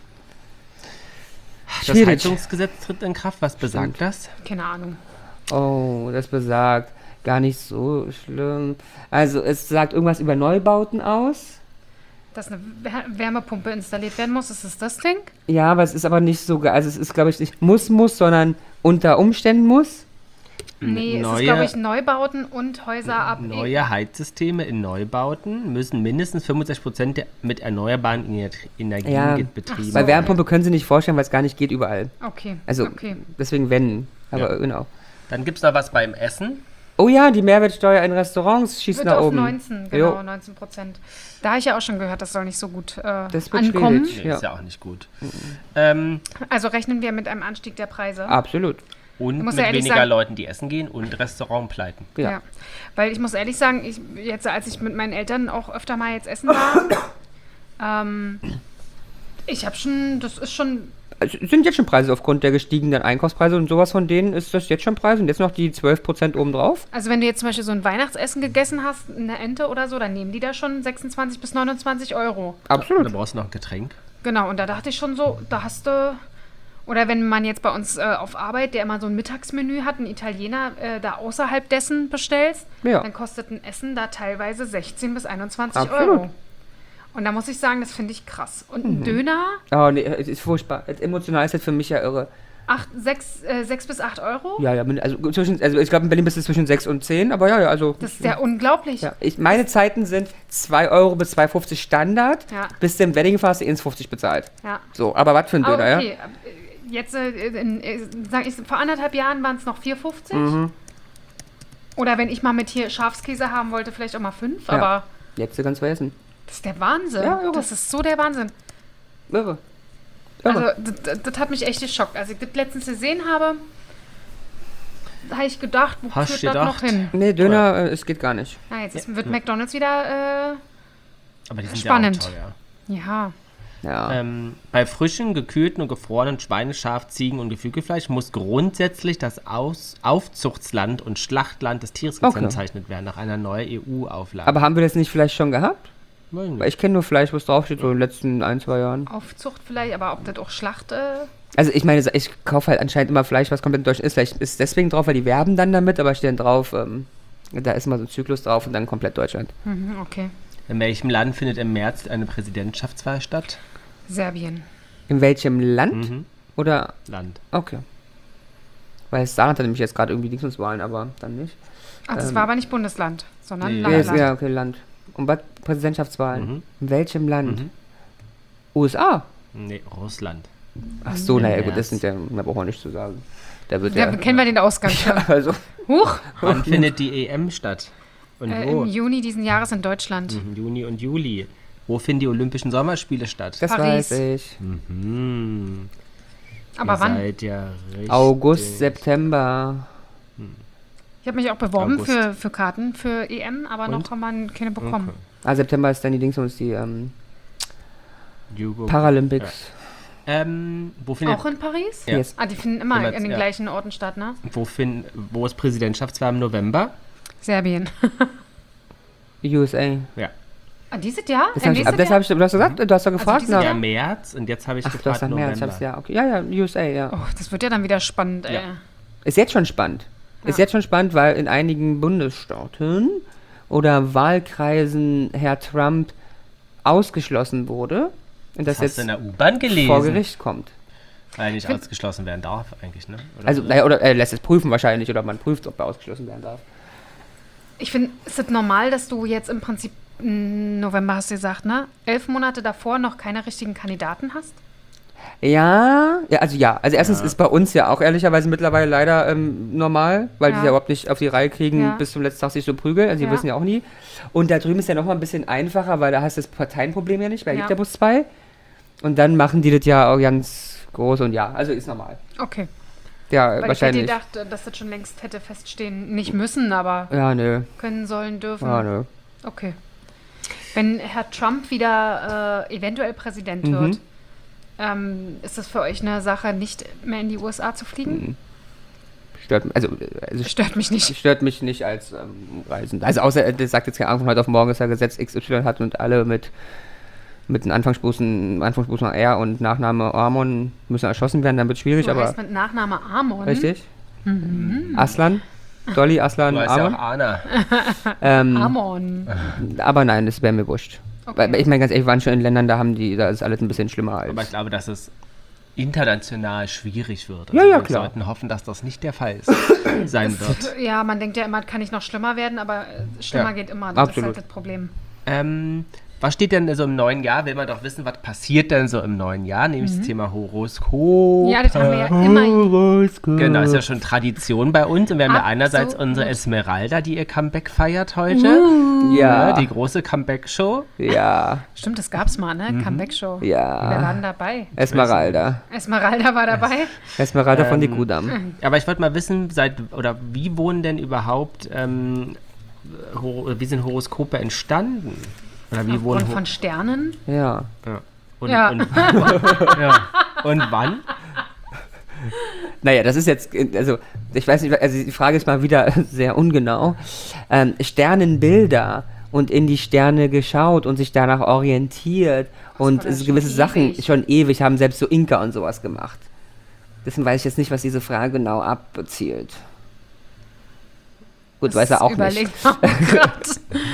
Das Schwierig. Heizungsgesetz tritt in Kraft. Was besagt das? Keine Ahnung. Oh, das besagt gar nicht so schlimm. Also es sagt irgendwas über Neubauten aus. Dass eine Wär- Wärmepumpe installiert werden muss, ist es das Ding? Ja, aber es ist aber nicht so, ge- also es ist, glaube ich, nicht muss, muss, sondern unter Umständen muss. Nee, es ist, Neue- glaube ich, Neubauten und Häuser ab. Neue Heizsysteme in Neubauten müssen mindestens fünfundsechzig Prozent der- mit erneuerbaren Ener- Energien Ja. ge- Ach betrieben so. Bei Wärmepumpe können sie nicht vorstellen, weil es gar nicht geht überall. Okay. Also okay. deswegen wenn. Aber Ja. genau. Dann gibt es noch was beim Essen. Oh ja, die Mehrwertsteuer in Restaurants schießt Wird nach auf oben. neunzehn, Jo. genau, neunzehn Prozent. Da habe ich ja auch schon gehört, das soll nicht so gut äh, Das wird ankommen. schwierig. Nee, Ja. ist ja auch nicht gut. Ähm, Also rechnen wir mit einem Anstieg der Preise. Absolut. und muss mit ja ehrlich weniger sagen- Leuten, die essen gehen und Restaurantpleiten. Ja. Ja. Weil ich muss ehrlich sagen, ich, jetzt, als ich mit meinen Eltern auch öfter mal jetzt essen war, ähm, ich habe schon, das ist schon, Es sind jetzt schon Preise aufgrund der gestiegenen Einkaufspreise und sowas von denen ist das jetzt schon Preis und jetzt noch die zwölf Prozent obendrauf. also wenn du jetzt zum Beispiel so ein Weihnachtsessen gegessen hast, eine Ente oder so, dann nehmen die da schon sechsundzwanzig bis neunundzwanzig Euro. Da Absolut. brauchst du noch ein Getränk. Genau, und da dachte ich schon so, da hast du, oder wenn man jetzt bei uns äh, auf Arbeit, der immer so ein Mittagsmenü hat, einen Italiener, äh, da außerhalb dessen bestellst, Ja. dann kostet ein Essen da teilweise sechzehn bis einundzwanzig Absolut. Euro. Und da muss ich sagen, das finde ich krass. Und ein Döner, Oh nee, es ist furchtbar. Emotional ist das für mich ja irre. acht, sechs, äh, sechs bis acht Euro? Ja, ja, also, zwischen, also ich glaube in Berlin bist du zwischen sechs und zehn, aber ja, ja, also. Das ist ja unglaublich. Ja, ich, meine Zeiten sind zwei Euro bis zwei fünfzig Standard, Ja. bis du im Wedding hast du eins fünfzig bezahlt. Ja. So, aber was für ein Aber Döner, okay, äh, jetzt, äh, in, äh, sag ich, vor anderthalb Jahren waren es noch vier fünfzig. Mhm. Oder wenn ich mal mit hier Schafskäse haben wollte, vielleicht auch mal fünf. Ja. Aber ja? Jetzt du ganz vergessen. das ist der Wahnsinn. Ja, irre. Das ist so der Wahnsinn. Irre. Irre. Also, das, das, das hat mich echt geschockt. Als ich das letztens gesehen habe, da habe ich gedacht, wo Hast führt du das noch gedacht? hin? nee, Döner, äh, es geht gar nicht. Na, jetzt ist, wird McDonalds wieder, Aber die sind Spannend. ja auch teuer. äh, ja. Ja. Ähm, bei frischem, gekühlten und gefrorenen Schweine-, Schaf-, Ziegen- und Geflügelfleisch muss grundsätzlich das Aus Aufzuchtsland und Schlachtland des Tieres Okay. gekennzeichnet werden, nach einer neuen E U-Auflage. Aber haben wir das nicht vielleicht schon gehabt? Weiß nicht. Weil ich kenne nur Fleisch, was draufsteht, so in den letzten ein, zwei Jahren. Aufzucht vielleicht, aber ob das auch Schlacht. Äh, Also ich meine, ich kaufe halt anscheinend immer Fleisch, was komplett in Deutschland ist. Vielleicht ist es deswegen drauf, weil die werben dann damit, aber steht dann drauf, ähm, da ist mal so ein Zyklus drauf und dann komplett Deutschland. mhm, okay. In welchem Land findet im März eine Präsidentschaftswahl statt? Serbien. In welchem Land? Mhm. Oder, Land. okay. Weil Saarland hat nämlich jetzt gerade irgendwie Dingsungswahlen, aber dann nicht. Ach, das Ähm, war aber nicht Bundesland, sondern nee, Ja, ist, Landland. ja, okay, Land. Und was? Präsidentschaftswahlen? Mhm. In welchem Land? Mhm. U S A? Nee, Russland. Ach so, Im naja, gut, März. das sind ja, da brauchen wir nicht zu sagen. Da wird Ja, ja, kennen wir den Ausgang schon. also, Huch! Wann findet die E M statt? Und Äh, wo? Im Juni diesen Jahres in Deutschland. Mhm, Juni und Juli. Wo finden die Olympischen Sommerspiele statt? das Paris. weiß ich. Mhm. Aber Ihr wann? Seid ja richtig. August, September. Ich habe mich auch beworben August. für, für Karten für E M, aber Und? noch haben wir keine bekommen. Okay. Ah, September ist dann die Dings und die ähm, Jugo. Paralympics. Ähm, wo findet, Auch in Paris? Ja. Yes. Ah, die finden immer Immer, in den ja. gleichen Orten statt, ne? wo, find, wo ist Präsidentschaftswahl im November? Serbien. U S A. Ja. Ah, dieses Jahr? Das Äh, hab ich, nächstes das Jahr? hab ich, du hast gesagt, du hast doch gefragt, dieses ne? Ja, Ja. März und jetzt habe ich Ach, du gefragt hast nach März, ich November. hab's ja, okay. Ja, ja, U S A, ja. Oh, das wird ja dann wieder spannend, ey. Ja. Ist jetzt schon spannend. Ist Ja. jetzt schon spannend, weil in einigen Bundesstaaten oder Wahlkreisen Herr Trump ausgeschlossen wurde und das, Das hast jetzt du in der U-Bahn gelesen. vor Gericht kommt. Weil nicht ausgeschlossen werden darf eigentlich, ne? Oder Also, so. naja, oder er lässt es prüfen wahrscheinlich oder man prüft, ob er ausgeschlossen werden darf. Ich finde, ist es normal, dass du jetzt im Prinzip im November, hast du gesagt, ne? Elf Monate davor noch keine richtigen Kandidaten hast? Ja, ja, also ja. Also erstens Ja. ist bei uns ja auch ehrlicherweise mittlerweile leider ähm, normal, weil Ja. die ja überhaupt nicht auf die Reihe kriegen, Ja. bis zum letzten Tag sich so prügeln. Also die Ja. wissen ja auch nie. Und da drüben ist ja nochmal ein bisschen einfacher, weil da hast du das Parteienproblem ja nicht, weil da Ja. gibt ja bloß zwei. Und dann machen die das ja auch ganz groß und ja, also ist normal. Okay. Ja, Weil wahrscheinlich. ich hätte gedacht, dass das schon längst hätte feststehen, nicht müssen, aber Ja, nö. können, sollen, dürfen. Ja, nö. Okay. Wenn Herr Trump wieder äh, eventuell Präsident Mhm. wird, ähm, ist das für euch eine Sache, nicht mehr in die U S A zu fliegen? Stört, also, also Stört mich nicht. stört mich nicht als ähm, Reisender. Also außer, er sagt jetzt keine Ahnung, von heute auf morgen, dass er Gesetz X Y hat und alle mit, mit einem Anfangsbußen, Anfangsbußen R und Nachname Amon müssen erschossen werden, dann wird es schwierig, Du aber heißt mit Nachname Amon. richtig. Aslan, Dolly, Aslan, Du heißt ja auch Amon. Anna. Ähm, Amon. aber nein, das wäre mir wurscht. Okay. Weil, ich meine ganz ehrlich, wir waren schon in Ländern, da haben die, da ist alles ein bisschen schlimmer als. Aber ich glaube, dass es international schwierig wird. Ja, ja, wir klar. sollten hoffen, dass das nicht der Fall ist, sein wird. Ja, man denkt ja immer, kann ich noch schlimmer werden, aber äh, schlimmer Ja, geht immer. Das absolut. ist halt das Problem. Ähm, was steht denn so im neuen Jahr? Will man doch wissen, was passiert denn so im neuen Jahr? Nämlich das Thema Horoskop. Ja, das haben wir ja immer. Genau, ist ja schon Tradition bei uns. Und wir haben ja einerseits Absolut. unsere Esmeralda, die ihr Comeback feiert heute. ja, Ja, die große Comeback-Show. ja, Stimmt, das gab's mal, ne? Comeback-Show. Wer ja. war denn dabei? Esmeralda. Esmeralda war dabei. Esmeralda von die Ähm, Kudam. Aber ich wollte mal wissen, seit oder wie wurden denn überhaupt, ähm, Hor wie sind Horoskope entstanden? Oder wie wurden Und Ho- von Sternen. Ja. ja. Und, Ja. Und, ja. Und wann? Naja, das ist jetzt, also ich weiß nicht, also die Frage ist mal wieder sehr ungenau. Ähm, Sternenbilder und in die Sterne geschaut und sich danach orientiert und war das so schon gewisse Sachen ewig. schon ewig haben selbst so Inka und sowas gemacht. Deswegen weiß ich jetzt nicht, was diese Frage genau abzielt. Gut, weiß er auch Überlegt nicht. auch grad.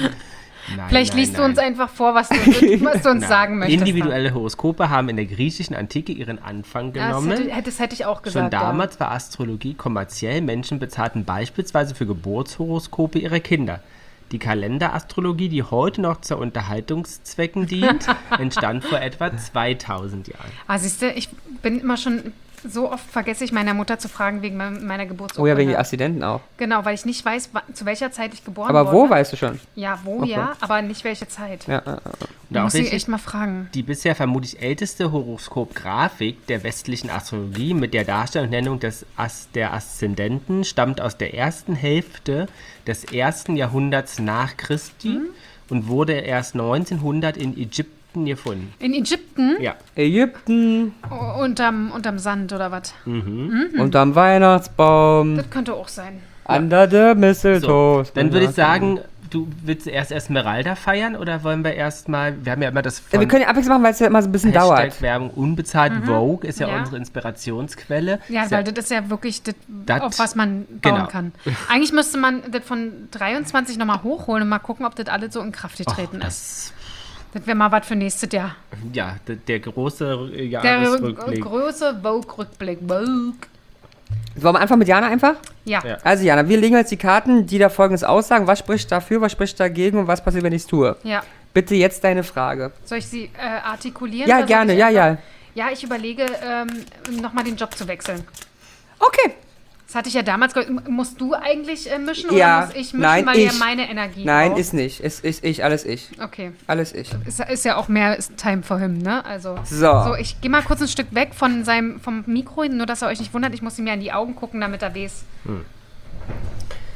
Nein, Vielleicht nein, liest du nein. uns einfach vor, was du, was du uns Nein. sagen möchtest. Individuelle Horoskope haben in der griechischen Antike ihren Anfang Ja, das, genommen. hätte, das hätte ich auch gesagt. Schon damals war Astrologie kommerziell. Menschen bezahlten beispielsweise für Geburtshoroskope ihrer Kinder. Die Kalenderastrologie, die heute noch zu Unterhaltungszwecken dient, entstand vor etwa zweitausend Jahren. Ja. Ah, siehst du, ich bin immer schon, so oft vergesse ich meiner Mutter zu fragen wegen me- meiner Geburtsurkunde. Oh ja, wegen die Aszendenten auch. Genau, weil ich nicht weiß, wa- zu welcher Zeit ich geboren Aber wo wurde. weißt du schon? Ja, wo, Okay. ja, aber nicht welche Zeit. Ja, äh, äh. Und auch Muss ich wichtig, echt mal fragen. die bisher vermutlich älteste Horoskopgrafik der westlichen Astrologie mit der Darstellung und Nennung des As der Aszendenten stammt aus der ersten Hälfte des ersten Jahrhunderts nach Christi Mhm. und wurde erst neunzehnhundert in Ägypten gefunden. In Ägypten? Ja. Ägypten, O- Unterm, unterm Sand oder was? Mhm. unterm Weihnachtsbaum, Das könnte auch sein. under the mistletoe. So, dann würde ich sagen, du willst erst Esmeralda feiern oder wollen wir erstmal, wir haben ja immer das Ja, von wir können ja abwechselnd machen, weil es ja immer so ein bisschen Hashtag dauert. Werbung unbezahlt. Vogue ist ja, Ja. unsere Inspirationsquelle. Ja, Ist weil das ist ja wirklich das, Das- auf was man bauen genau. kann. Eigentlich müsste man das von dreiundzwanzig nochmal hochholen und mal gucken, ob das alles so in Kraft Och, getreten ist. das, Das wäre mal was für nächstes Jahr. ja, der, der große äh, Der Jahresrückblick. große Vogue-Rückblick. Vogue. Wollen wir anfangen mit Jana einfach? Ja. Ja. Also Jana, wir legen jetzt die Karten, die da folgendes aussagen. Was spricht dafür, was spricht dagegen und was passiert, wenn ich es tue? ja. Bitte jetzt deine Frage. Soll ich sie äh, artikulieren? Ja, oder soll gerne, ich ja, einfach- ja. Ja, ich überlege, ähm, nochmal den Job zu wechseln. Okay. Das hatte ich ja damals. ge- Musst du eigentlich äh, mischen Ja, oder muss ich mischen, nein, weil ja ich. meine Energie Nein, braucht? ist nicht. Ist, ist ich, alles ich. Okay. Alles ich. Ist, ist ja auch mehr ist Time for him, ne? Also. So. So, ich gehe mal kurz ein Stück weg von seinem vom Mikro, nur dass er euch nicht wundert. Ich muss ihm ja in die Augen gucken, damit er weiß.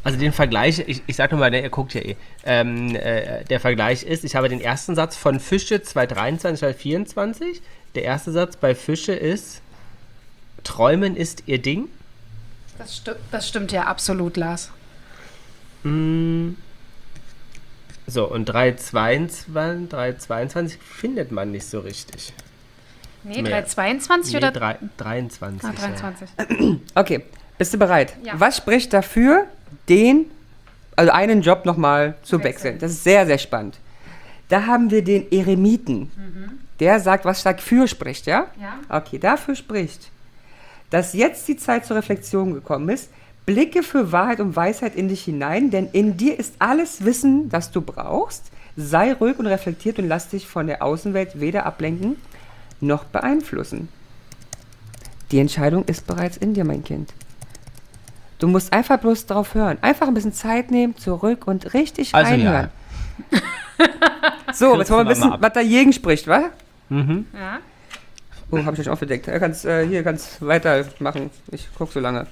Also den Vergleich, ich, ich sag nochmal, ihr guckt ja eh, ähm, äh, der Vergleich ist, ich habe den ersten Satz von Fische zwanzig dreiundzwanzig, zwanzig vierundzwanzig. Der erste Satz bei Fische ist, Träumen ist ihr Ding. Das, sti- das stimmt ja absolut, Lars. Mm. So, und drei zweiundzwanzig, drei zweiundzwanzig findet man nicht so richtig. Nee, Mehr. drei zweiundzwanzig Nee, oder drei, dreiundzwanzig. ah, dreiundzwanzig? Okay, bist du bereit? Ja. Was spricht dafür, den, also einen Job nochmal zu Wechseln. wechseln? Das ist sehr, sehr spannend. Da haben wir den Eremiten. Der sagt, was dafür spricht, ja? Ja. Okay, dafür spricht, dass jetzt die Zeit zur Reflexion gekommen ist. Blicke für Wahrheit und Weisheit in dich hinein, denn in dir ist alles Wissen, das du brauchst. Sei ruhig und reflektiert und lass dich von der Außenwelt weder ablenken noch beeinflussen. Die Entscheidung ist bereits in dir, mein Kind. Du musst einfach bloß drauf hören. Einfach ein bisschen Zeit nehmen, zurück und richtig Also reinhören. So, jetzt wollen wir ein Kürzen wir mal bisschen, ab. was dagegen spricht, wa? Ja. Oh, habe ich euch aufgedeckt. Er kann's, äh, hier kannst weitermachen. Ich guck so lange.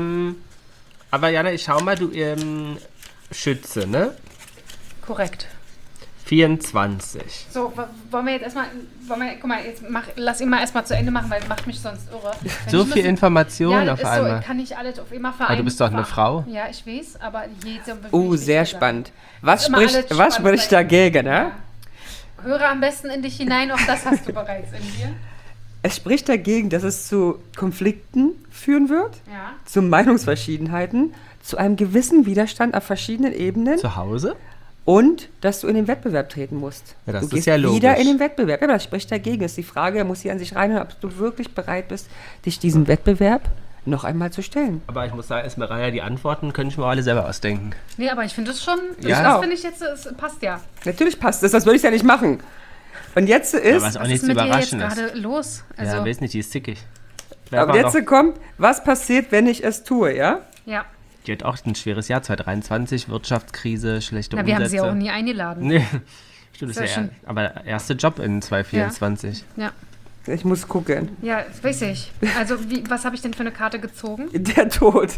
Aber Jana, ich schau mal, du ähm, Schütze, ne? Korrekt. vierundzwanzig. So, w- wollen wir jetzt erstmal, wollen wir, guck mal, jetzt mach, lass ihn mal erstmal zu Ende machen, weil das macht mich sonst irre. Wenn So ich viel müssen- Information ja, das auf ist einmal. so, kann ich alles auf immer Aber vereinfachen. du bist doch eine Frau. Ja, ich weiß, aber jede Oh, sehr spannend. Was Ist immer spricht, alles was spannend spricht bei- dagegen, ne? Ja. Höre am besten in dich hinein, auch das hast du bereits in dir. Es spricht dagegen, dass es zu Konflikten führen wird, Ja. zu Meinungsverschiedenheiten, zu einem gewissen Widerstand auf verschiedenen Ebenen Zu Hause? und dass du in den Wettbewerb treten musst. Ja, das du ist gehst ja wieder logisch. in den Wettbewerb. Ja, aber das spricht dagegen. Das ist die Frage, er muss hier an sich reinhören, ob du wirklich bereit bist, dich diesem Wettbewerb noch einmal zu stellen. Aber ich muss sagen, Esmeralda, die Antworten könnte ich mir alle selber ausdenken. Nee, aber ich finde es schon, Ja. das auch. finde ich jetzt, es passt ja. Natürlich passt das, das würde ich ja nicht machen. Und jetzt Ja, ist, was auch Was nichts ist mit dir jetzt Überraschendes. gerade los? Also, Ja, weiß nicht, die ist zickig. aber Wer jetzt war noch- kommt, was passiert, wenn ich es tue, ja? ja. Die hat auch ein schweres Jahr, zwanzig dreiundzwanzig, Wirtschaftskrise, schlechte Na, wir haben Umsätze. sie ja auch nie eingeladen. Nee, stimmt, das Sehr ist ja schön. er, aber der erste Job in zwanzig vierundzwanzig. Ja. Ich muss gucken. Ja, das weiß ich. Also, wie, was habe ich denn für eine Karte gezogen? Der Tod.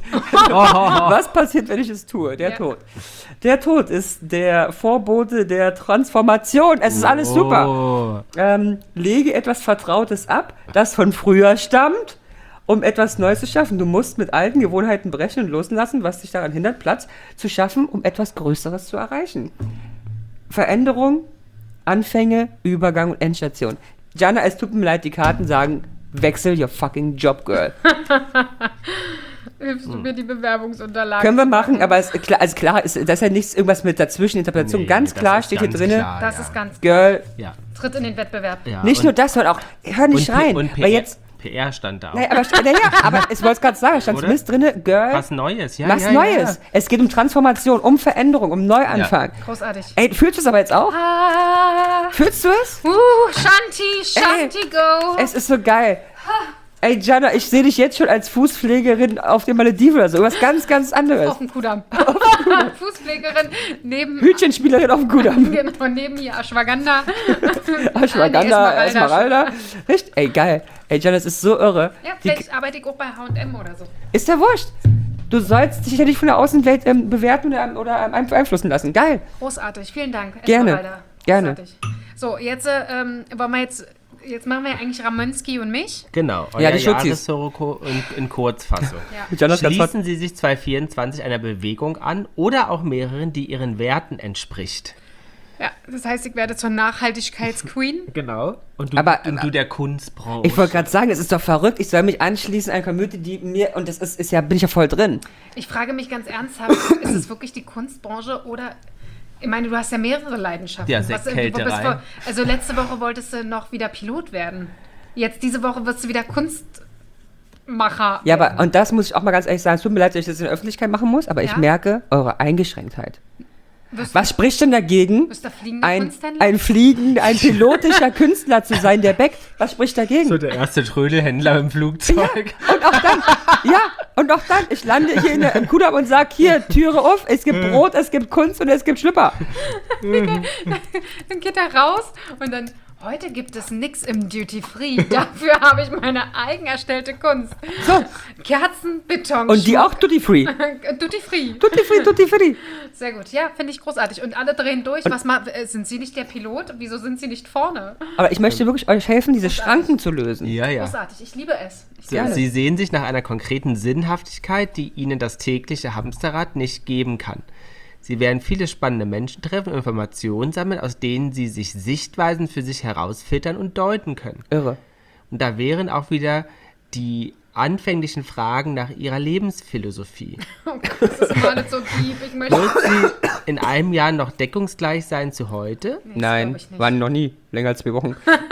Was passiert, wenn ich es tue? Der Ja. Tod. Der Tod ist der Vorbote der Transformation. Es ist alles super. Oh. Ähm, lege etwas Vertrautes ab, das von früher stammt, um etwas Neues zu schaffen. Du musst mit alten Gewohnheiten brechen und loslassen, was dich daran hindert, Platz zu schaffen, um etwas Größeres zu erreichen. Veränderung, Anfänge, Übergang und Endstation. Jana, es tut mir leid, die Karten sagen, wechsel your fucking job, girl. Hilfst du mir die Bewerbungsunterlagen? Können wir machen, aber es, klar, also klar, ist, das ist ja nichts irgendwas mit Dazwischeninterpretation. Nee, ganz das klar ist steht ganz hier drin, klar, Das ja. ist ganz Girl, Ja. Tritt in den Wettbewerb. ja. nicht und, nur das, sondern auch, hör nicht und, rein. Und P weil R, jetzt, P R stand da auch. naja, aber, naja, aber ich wollte es gerade sagen, stand Oder? zumindest drin, Girl, Was Neues, ja. was ja, Neues. Ja. Es geht um Transformation, um Veränderung, um Neuanfang. Großartig. Ey, fühlst du es aber jetzt auch? Ah, Fühlst du es? uh, Shanti, Shanti, go. Es ist so geil. Ey, Jana, ich sehe dich jetzt schon als Fußpflegerin auf den Malediven oder so. Was ganz, ganz anderes. Auf dem Kudamm. Fußpflegerin neben, Hütchenspielerin auf dem Kudamm. genau, neben hier Ashwagandha. Ashwagandha, Ah, nee, Esmeralda. Richtig? Ey, geil. Ey, Jana, das ist so irre. Ja, Die, vielleicht arbeite ich auch bei H und M oder so. ist ja wurscht. Du sollst dich ja nicht von der Außenwelt ähm, bewerten oder, oder ähm, beeinflussen lassen. Geil. Großartig, vielen Dank. Gerne, Esmeralda. gerne. Großartig. So, jetzt ähm, wollen wir jetzt, jetzt machen wir ja eigentlich Ramonski und mich. Genau, euer Ja, die Schutzis. Jahreshoroskop in, in Kurzfassung. Ja. Jana ist ganz Schließen Sie sich zwanzig vierundzwanzig einer Bewegung an oder auch mehreren, die Ihren Werten entspricht. Ja, das heißt, ich werde zur Nachhaltigkeitsqueen. Genau. Und du, Aber- und du der Kunstbranche. Ich wollte gerade sagen, es ist doch verrückt. Ich soll mich anschließen an eine Community, die mir, und das ist, ist ja, bin ich ja voll drin. Ich frage mich ganz ernsthaft, ist es wirklich die Kunstbranche oder... Ich meine, du hast ja mehrere Leidenschaften. Ja, Was- Sektkälterei. du bist vor- Also letzte Woche wolltest du noch wieder Pilot werden. Jetzt diese Woche wirst du wieder Kunstmacher. Ja, aber, und das muss ich auch mal ganz ehrlich sagen, es tut mir leid, dass ich das in der Öffentlichkeit machen muss, aber ich Ja? merke eure Eingeschränktheit. Wirst Was spricht denn dagegen, Bist du fliegender ein, Kunsthändler? ein fliegender, ein pilotischer Künstler zu sein, der backt? Was spricht dagegen? so der erste Trödelhändler im Flugzeug. Und auch dann, ja, und auch dann, ich lande hier in der, im Kudamm und sag, hier, Türe auf, es gibt Brot, es gibt Kunst und es gibt Schlüpper. Dann geht er raus und dann, Heute gibt es nichts im Duty Free. Dafür habe ich meine eigen erstellte Kunst. So. Kerzen, Beton. Und die auch Duty Free. Duty Free. Duty Free, Duty Free. Sehr gut. Ja, finde ich großartig. Und alle drehen durch. Was ma äh, sind Sie nicht der Pilot? Wieso sind Sie nicht vorne? Aber ich möchte wirklich euch helfen, diese Schranken zu lösen. Ja, ja. Großartig. Ich liebe es. Ich So, liebe es. Sie sehen sich nach einer konkreten Sinnhaftigkeit, die Ihnen das tägliche Hamsterrad nicht geben kann. Sie werden viele spannende Menschen treffen und Informationen sammeln, aus denen Sie sich Sichtweisen für sich herausfiltern und deuten können. Irre. Und da wären auch wieder die anfänglichen Fragen nach Ihrer Lebensphilosophie. Oh Gott, das ist gar nicht so deep. Ich möchte. Wird sie in einem Jahr noch deckungsgleich sein zu heute? Nee, das Nein, glaub ich nicht. waren noch nie. Länger als zwei Wochen.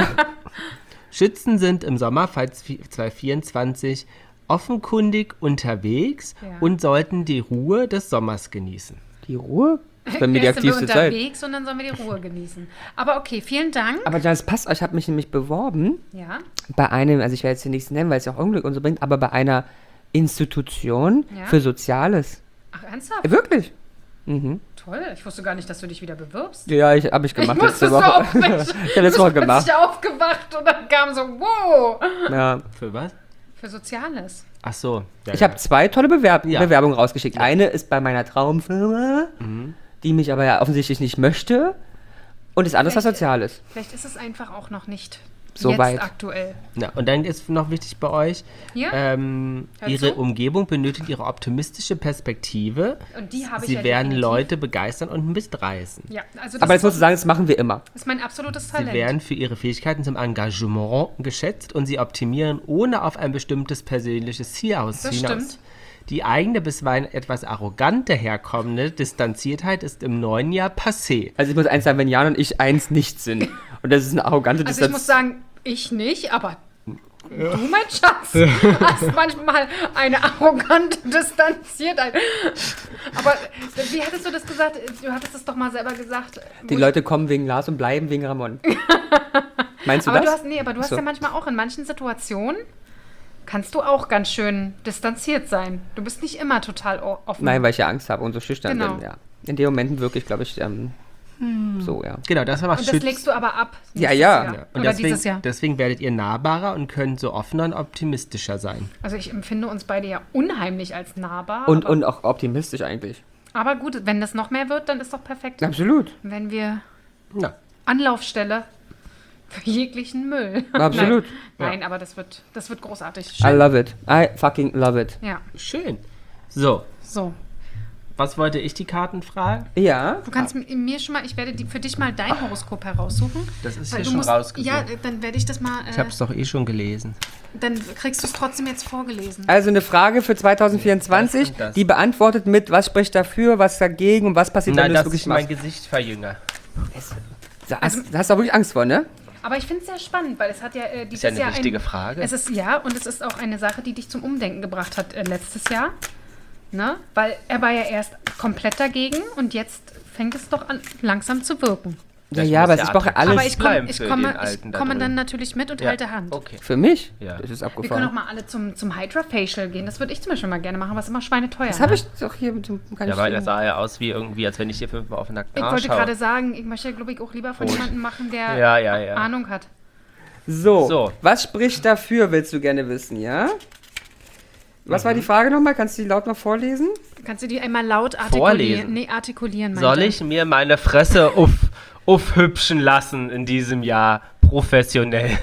Schützen sind im Sommer zweitausendvierundzwanzig offenkundig unterwegs Ja. und sollten die Ruhe des Sommers genießen. Die Ruhe ist bei mir die Erst sind wir aktivste Zeit. unterwegs und dann sollen wir die Ruhe genießen. Aber okay, vielen Dank. Aber das passt, ich habe mich nämlich beworben Ja, bei einem, also ich werde jetzt hier nichts nennen, weil es ja auch Unglück und so bringt, aber bei einer Institution Ja. für Soziales. ach ernsthaft? Äh, Wirklich? Mhm. Toll. Ich wusste gar nicht, dass du dich wieder bewirbst. Ja, ich habe ich gemacht ich letzte wusste es Woche. auch nicht. Ich habe letzte Woche Ich bin gemacht. plötzlich aufgewacht und dann kam so, wow. Ja. Für was? Für Soziales. Ach so. Ja, Ich habe zwei tolle Bewerb Ja. Bewerbungen rausgeschickt. Eine ist bei meiner Traumfirma, die mich aber ja offensichtlich nicht möchte. Und das andere ist was Vielleicht- Soziales. Vielleicht ist es einfach auch noch nicht So jetzt weit. aktuell. Ja, und dann ist noch wichtig bei euch, Ja? ähm, Hör Ihre zu. Umgebung benötigt Ihre optimistische Perspektive. Und die habe ich Sie ja werden definitiv. Leute begeistern und mitreißen. Ja, also das Aber jetzt ist, musst du sagen, das machen wir immer. ist mein absolutes Sie Talent. werden für ihre Fähigkeiten zum Engagement geschätzt und sie optimieren, ohne auf ein bestimmtes persönliches Ziel aus- Das hinaus. stimmt. Die eigene, bisweilen etwas arrogant daherkommende Distanziertheit ist im neuen Jahr passé. Also ich muss eins sagen, wenn Jan und ich eins nicht sind. Und das ist eine arrogante Also ich Distanz. muss sagen, ich nicht, aber du, mein Schatz, hast manchmal eine arrogante Distanziertheit. Aber wie hattest du das gesagt? Du hattest es doch mal selber gesagt. wo Die ich- Leute kommen wegen Lars und bleiben wegen Ramon. Meinst du aber das? du hast, nee, aber du hast So. ja manchmal auch in manchen Situationen kannst du auch ganz schön distanziert sein. Du bist nicht immer total o- offen. Nein, weil ich ja Angst habe und so schüchtern Genau. bin. Ja. In den Momenten wirklich, glaube ich, ähm, so, ja. Genau, das war Und das legst du aber ab. Ja, nächstes ja. Jahr. Ja, und Oder deswegen, dieses Jahr. deswegen werdet ihr nahbarer und könnt so offener und optimistischer sein. Also ich empfinde uns beide ja unheimlich als nahbar. Und, aber, und auch optimistisch eigentlich. aber gut, wenn das noch mehr wird, dann ist doch perfekt. Absolut. Wenn wir Ja. Anlaufstelle für jeglichen Müll. Absolut. Nein, Nein, aber das wird, das wird großartig. I love it. I fucking love it. Ja, Schön. So, so. was wollte ich die Karten fragen? Ja. Du kannst mi- mir schon mal, ich werde die, für dich mal dein Horoskop heraussuchen. Das ist Weil hier du schon musst, rausgesucht. Ja, äh, dann werde ich das mal, Ich äh, habe es doch eh schon gelesen. dann kriegst du es trotzdem jetzt vorgelesen. Also eine Frage für zwanzig vierundzwanzig, Das und das. die beantwortet mit, was spricht dafür, was dagegen und was passiert, Nein, wenn du es das wirklich ist mein machst. Gesicht verjünger. Da hast, da hast du auch wirklich Angst vor, ne? Aber ich finde es sehr spannend, weil es hat ja äh, dieses Ist ja eine Jahr wichtige ein, Frage. Es ist ja, und es ist auch eine Sache, die dich zum Umdenken gebracht hat äh, letztes Jahr. Ne? Weil er war ja erst komplett dagegen und jetzt fängt es doch an, langsam zu wirken. Ja, Das ja, muss aber ja es ist doch attraktiv alles Aber ich, komm, bleiben ich für komme, den Alten ich da komme drin. dann natürlich mit und Ja. halte Hand. Okay. für mich. Ja. Das ist Wir können abgefahren. auch mal alle zum, zum Hydra-Facial gehen. Das würde ich zum Beispiel mal gerne machen, aber es ist immer schweineteuer. Das ne? habe ich doch hier mit dem. Kann Ja, ich weil sehen. das sah ja aus wie irgendwie, als wenn ich hier fünfmal auf den nackten Ich Arsch wollte schaue. gerade sagen, ich möchte, glaube ich, auch lieber von Gut. jemandem machen, der Ja, ja, ja. Ahnung hat. So, So. was spricht dafür, willst du gerne wissen, ja? Was Mhm. war die Frage nochmal? Kannst du die laut noch vorlesen? Kannst du die einmal laut artikulieren? Vorlesen? Nee, artikulieren. meinte Soll ich mir meine Fresse uff, aufhübschen lassen in diesem Jahr professionell?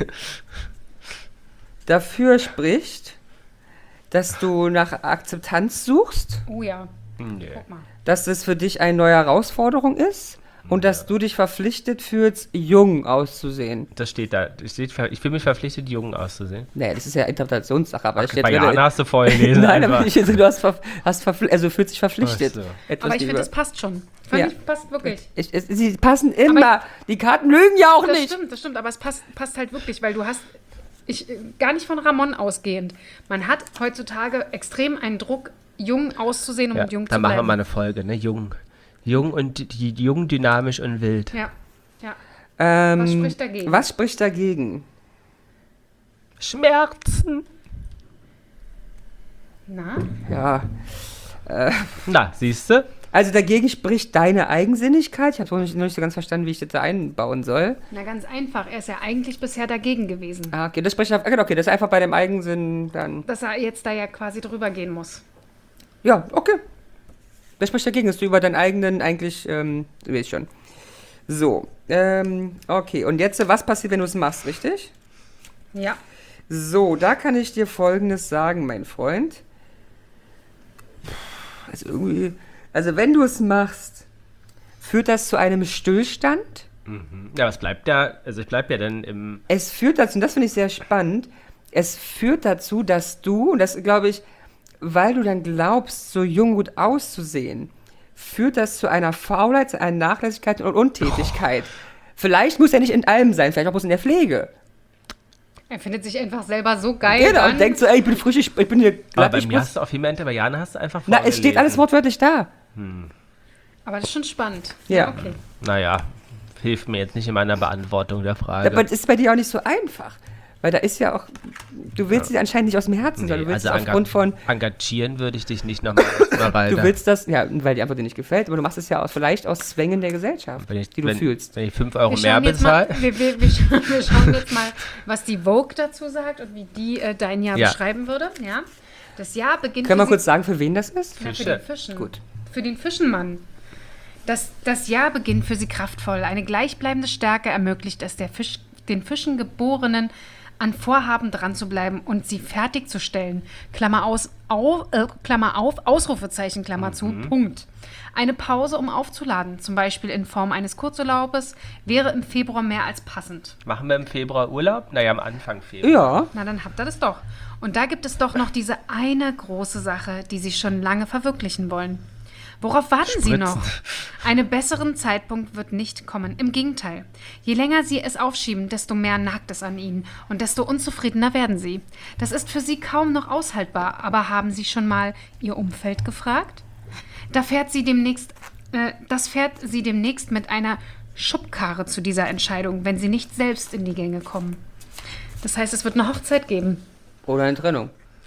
Dafür spricht, dass du nach Akzeptanz suchst, Oh ja, Nee. guck mal. dass das für dich eine neue Herausforderung ist und dass du dich verpflichtet fühlst, jung auszusehen. Das steht da. Das steht, ich fühle mich verpflichtet, jung auszusehen. Nee, das ist ja Interpretationssache, aber steht Bei drin- Jana hast du vorher gelesen. Nein, einfach. aber ich, du hast, ver, hast verpfli- also fühlt sich verpflichtet. Ach so. Etwas Aber ich finde, über- das passt schon. Finde Ja. ich, passt wirklich. ich, es, sie passen immer. Die Karten lügen ja auch Das nicht. stimmt, das stimmt, aber es passt, passt halt wirklich, weil du hast, ich, äh, gar nicht von Ramon ausgehend, man hat heutzutage extrem einen Druck, jung auszusehen und Ja, jung da zu machen wir bleiben. mal eine Folge, ne? Jung. Jung und die, jung, dynamisch und wild. Ja, ja. Ähm, Was spricht dagegen? Was spricht dagegen? Schmerzen. Na? Ja, Na, siehst du? Also dagegen spricht deine Eigensinnigkeit. Ich habe noch nicht, noch nicht so ganz verstanden, wie ich das da einbauen soll. Na, ganz einfach. Er ist ja eigentlich bisher dagegen gewesen. Ah, okay, das spricht auf, okay, das ist einfach bei dem Eigensinn dann. Dass er jetzt da ja quasi drüber gehen muss. Ja, okay. Das spricht dagegen, dass du über deinen eigenen eigentlich, ähm, du weißt schon. So, ähm, okay. Und jetzt, was passiert, wenn du es machst, richtig? Ja. So, da kann ich dir Folgendes sagen, mein Freund. Also irgendwie, also wenn du es machst, führt das zu einem Stillstand? Mhm. Ja, was bleibt da? Also ich bleib ja dann im... Es führt dazu, und das finde ich sehr spannend, es führt dazu, dass du, und das glaube ich, weil du dann glaubst, so jung gut auszusehen, führt das zu einer Faulheit, zu einer Nachlässigkeit und Untätigkeit. Oh. Vielleicht muss er nicht in allem sein, vielleicht auch bloß in der Pflege. Er findet sich einfach selber so geil. Genau, dann. und denkt so, ey, ich bin frisch, ich, ich bin hier Aber glatt. bei ich mir muss- hast du auf jeden Fall, bei Jana hast du einfach Na, es steht vorgelesen. alles wortwörtlich da. Aber das ist schon spannend. Ja. okay. Naja, hilft mir jetzt nicht in meiner Beantwortung der Frage. Aber das ist bei dir auch nicht so einfach. Weil da ist ja auch, du willst sie anscheinend nicht aus dem Herzen, sondern du willst also es aufgrund von, engagieren würde ich dich nicht nochmal, du willst das, ja, weil die Antwort dir nicht gefällt, aber du machst es ja aus, vielleicht aus Zwängen der Gesellschaft, wenn ich, die du wenn, fühlst. Wenn ich fünf Euro Wir mehr schauen, jetzt mal, bezahle. wir, wir, wir, schauen, wir schauen jetzt mal, was die Vogue dazu sagt und wie die äh, dein Jahr Ja. beschreiben würde. Ja? Das Jahr beginnt Können wir für kurz sie- sagen, für wen das ist? Ja, für Fische. den Fischen. Gut. Für den Fischenmann. Das, das Jahr beginnt für sie kraftvoll. Eine gleichbleibende Stärke ermöglicht es der Fisch, den Fischen Geborenen, an Vorhaben dran zu bleiben und sie fertigzustellen. Klammer aus, au, äh, Klammer auf, Ausrufezeichen, Klammer zu, Punkt. Eine Pause, um aufzuladen, zum Beispiel in Form eines Kurzurlaubes, wäre im Februar mehr als passend. Machen wir im Februar Urlaub? Naja, am Anfang Februar. Ja, Na, dann habt ihr das doch. Und da gibt es doch noch diese eine große Sache, die Sie schon lange verwirklichen wollen. Worauf warten Sie Spritzen. noch? Einen besseren Zeitpunkt wird nicht kommen. Im Gegenteil. Je länger Sie es aufschieben, desto mehr nagt es an Ihnen und desto unzufriedener werden Sie. Das ist für Sie kaum noch aushaltbar, aber haben Sie schon mal Ihr Umfeld gefragt? Da fährt sie demnächst, äh, das fährt Sie demnächst mit einer Schubkarre zu dieser Entscheidung, wenn Sie nicht selbst in die Gänge kommen. Das heißt, es wird eine Hochzeit geben. oder eine Trennung.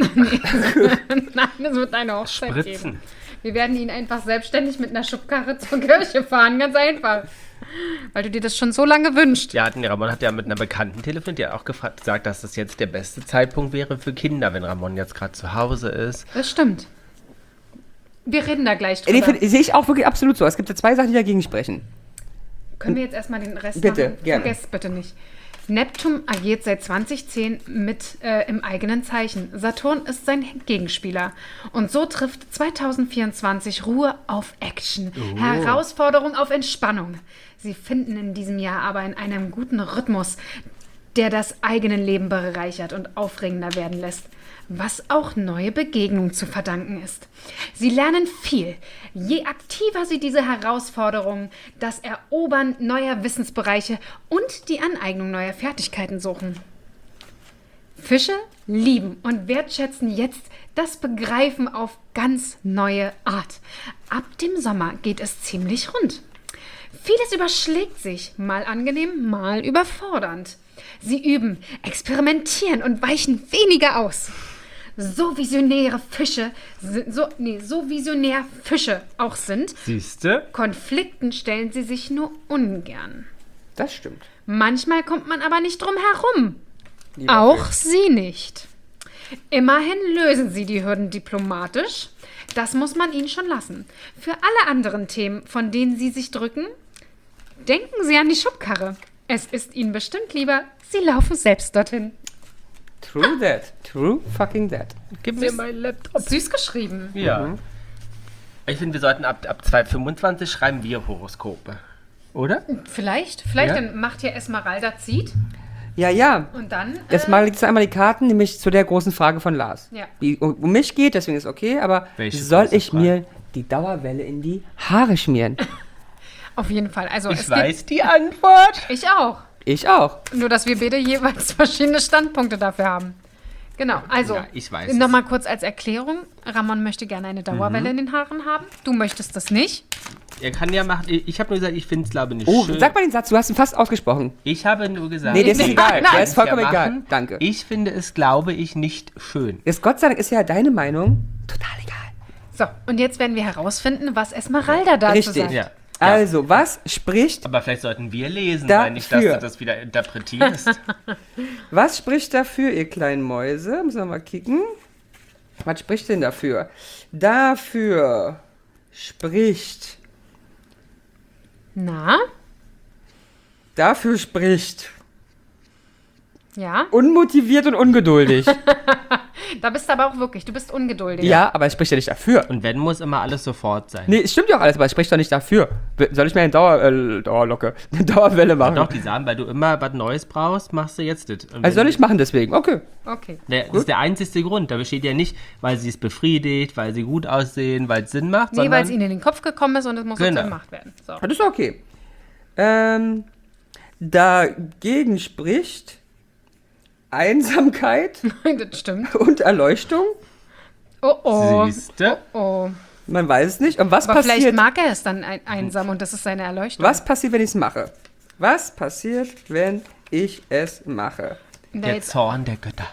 Nein, es wird eine Hochzeit geben. Spritzen. Wir werden ihn einfach selbstständig mit einer Schubkarre zur Kirche fahren, ganz einfach. Weil du dir das schon so lange wünschst. Ja, hatten, Ramon hat ja mit einer Bekannten telefoniert, die hat auch gefragt, gesagt, dass das jetzt der beste Zeitpunkt wäre für Kinder, wenn Ramon jetzt gerade zu Hause ist. Das stimmt. Wir reden da gleich Äh, Nee, drüber. find- sehe ich auch wirklich absolut so. Es gibt ja zwei Sachen, die dagegen sprechen. Können wir jetzt erstmal den Rest Bitte, machen? gerne. Vergesst bitte nicht. Neptun agiert seit zwanzig zehn mit äh, im eigenen Zeichen. Saturn ist sein Gegenspieler. Und so trifft zwanzig vierundzwanzig Ruhe auf Action, Oh. Herausforderung auf Entspannung. Sie finden in diesem Jahr aber in einem guten Rhythmus, der das eigene Leben bereichert und aufregender werden lässt, was auch neue Begegnungen zu verdanken ist. Sie lernen viel. Je aktiver Sie diese Herausforderungen, das Erobern neuer Wissensbereiche und die Aneignung neuer Fertigkeiten suchen. Fische lieben und wertschätzen jetzt das Begreifen auf ganz neue Art. Ab dem Sommer geht es ziemlich rund. Vieles überschlägt sich, mal angenehm, mal überfordernd. Sie üben, experimentieren und weichen weniger aus. So visionäre Fische, sind- so, nee, so visionär Fische auch sind, Siehste? Konflikten stellen sie sich nur ungern. Das stimmt. Manchmal kommt man aber nicht drum herum. Lieber Auch sie nicht. Immerhin lösen sie die Hürden diplomatisch. Das muss man ihnen schon lassen. Für alle anderen Themen, von denen sie sich drücken, denken sie an die Schubkarre. Es ist ihnen bestimmt lieber, sie laufen selbst dorthin. True that. True fucking that. Gib mir meinen Laptop. Süß geschrieben. Ja. Ich finde, wir sollten ab, ab zwanzig fünfundzwanzig schreiben wir Horoskope. Oder? Vielleicht, vielleicht Ja. dann macht hier Esmeralda zieht Ja, ja. und dann. Jetzt mal jetzt einmal die Karten, nämlich zu der großen Frage von Lars. Ja. Die um, um mich geht, deswegen ist okay, aber Welche soll große ich Frage? mir die Dauerwelle in die Haare schmieren? Auf jeden Fall. Also Ich es weiß die Antwort. Gibt, ich auch. Ich auch. Nur, dass wir beide jeweils verschiedene Standpunkte dafür haben. Genau, also Ja, ich weiß nochmal kurz als Erklärung. Ramon möchte gerne eine Dauerwelle Mhm. in den Haaren haben. Du möchtest das nicht. Er kann ja machen. Ich habe nur gesagt, ich finde es glaube ich nicht Oh, schön. sag mal den Satz, du hast ihn fast ausgesprochen. Ich habe nur gesagt. Nee, das ist Nein, egal. nein. Der ist vollkommen Ja, egal. machen. Danke. Ich finde es, glaube ich, nicht schön. Ist Gott sei Dank ist ja deine Meinung total egal. So, und jetzt werden wir herausfinden, was Esmeralda dazu Richtig. sagt. Ja. Also, was spricht, Aber vielleicht sollten wir lesen, Dafür. weil nicht, dass du das wieder interpretierst. was spricht dafür, ihr kleinen Mäuse? Müssen wir mal kicken. Was spricht denn dafür? Dafür spricht, Na? dafür spricht Ja? unmotiviert und ungeduldig. Da bist du aber auch wirklich, du bist ungeduldig. Ja, aber es spricht ja nicht dafür. Und wenn, muss immer alles sofort sein. Nee, es stimmt ja auch alles, aber es spricht doch nicht dafür. Soll ich mir eine Dauer, äh, Dauerlocke, eine Dauerwelle machen? Doch, die sagen, weil du immer was Neues brauchst, machst du jetzt das. Und Also wenn- soll ich machen deswegen, okay. Okay. Der, das ist der einzige Grund. Da besteht ja nicht, weil sie es befriedigt, weil sie gut aussehen, weil es Sinn macht, Nee, weil sondern es ihnen in den Kopf gekommen ist und es muss Genau. so gemacht werden. So. Das ist okay. Ähm, dagegen spricht Einsamkeit Das stimmt. und Erleuchtung. Oh oh. siehste. Oh. Man weiß es nicht. Und was Aber vielleicht passiert, mag er es dann ein einsam und das ist seine Erleuchtung. was passiert, wenn ich es mache? Was passiert, wenn ich es mache? Na, Der jetzt, Zorn der Götter.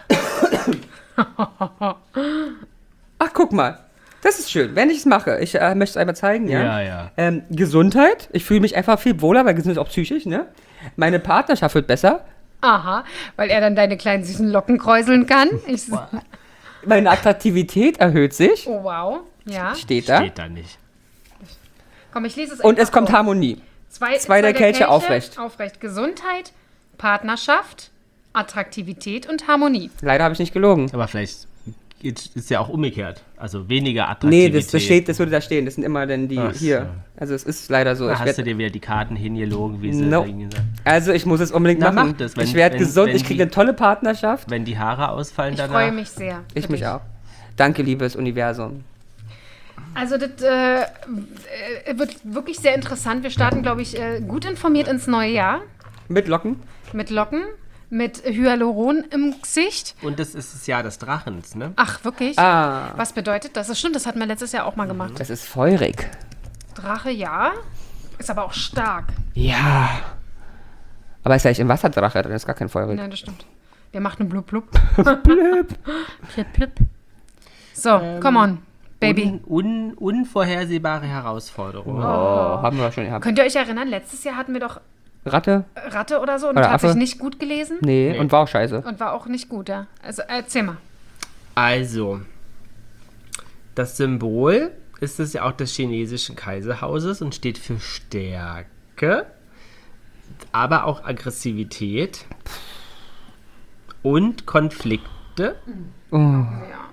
Ach, guck mal. Das ist schön, wenn ich es mache. Ich äh, möchte es einmal zeigen, ja? Ja, ja. Ähm, Gesundheit. Ich fühle mich einfach viel wohler, weil Gesundheit ist auch psychisch, ne? Meine Partnerschaft wird besser. aha, weil er dann deine kleinen süßen Locken kräuseln kann. Ich, Meine Attraktivität erhöht sich. oh wow. Ja. Steht da. Steht da nicht. Komm, ich lese es Und es einfach kommt vor. Harmonie. Zwei, zwei der Kelche aufrecht. Aufrecht. Gesundheit, Partnerschaft, Attraktivität und Harmonie. Leider habe ich nicht gelogen. Aber vielleicht ist es ja auch umgekehrt. Also weniger Nee, Attraktivität. das, das, steht, das würde da stehen. Das sind immer dann die Ach so. hier. Also es ist leider so. Da Ich hast werd, du dir wieder die Karten hingelogen, wie sie No. irgendwie sagen. also ich muss es unbedingt Na, machen. mach das, wenn- ich werde wenn- gesund, wenn ich kriege die- eine tolle Partnerschaft. Wenn die Haare ausfallen Ich danach. freue mich sehr. Ich für mich dich. auch. Danke, liebes Universum. Also das äh, äh, wird wirklich sehr interessant. Wir starten, glaube ich, äh, gut informiert ins neue Jahr. Mit Locken? Mit Locken, mit Hyaluron im Gesicht. Und das ist das Jahr des Drachens, ne? Ach, wirklich? Ah, Was bedeutet das? Das stimmt, das hatten wir letztes Jahr auch mal gemacht. das ist feurig. Drache, ja. Ist aber auch stark. Ja. Aber ist ja nicht im Wasserdrache, dann ist gar kein feurig. Nein, das stimmt. Der macht einen blub blub. blub. blub. So, come on, Baby. Un, un, unvorhersehbare Herausforderungen. Oh, haben wir schon gehabt. Könnt ihr euch erinnern, letztes Jahr hatten wir doch Ratte? Ratte oder so und Oder hat Affe? sich nicht gut gelesen Nee, Nee. und war auch scheiße. und war auch nicht gut, ja. Also erzähl mal. Also, das Symbol ist es ja auch des chinesischen Kaiserhauses und steht für Stärke, aber auch Aggressivität und Konflikte. Ja.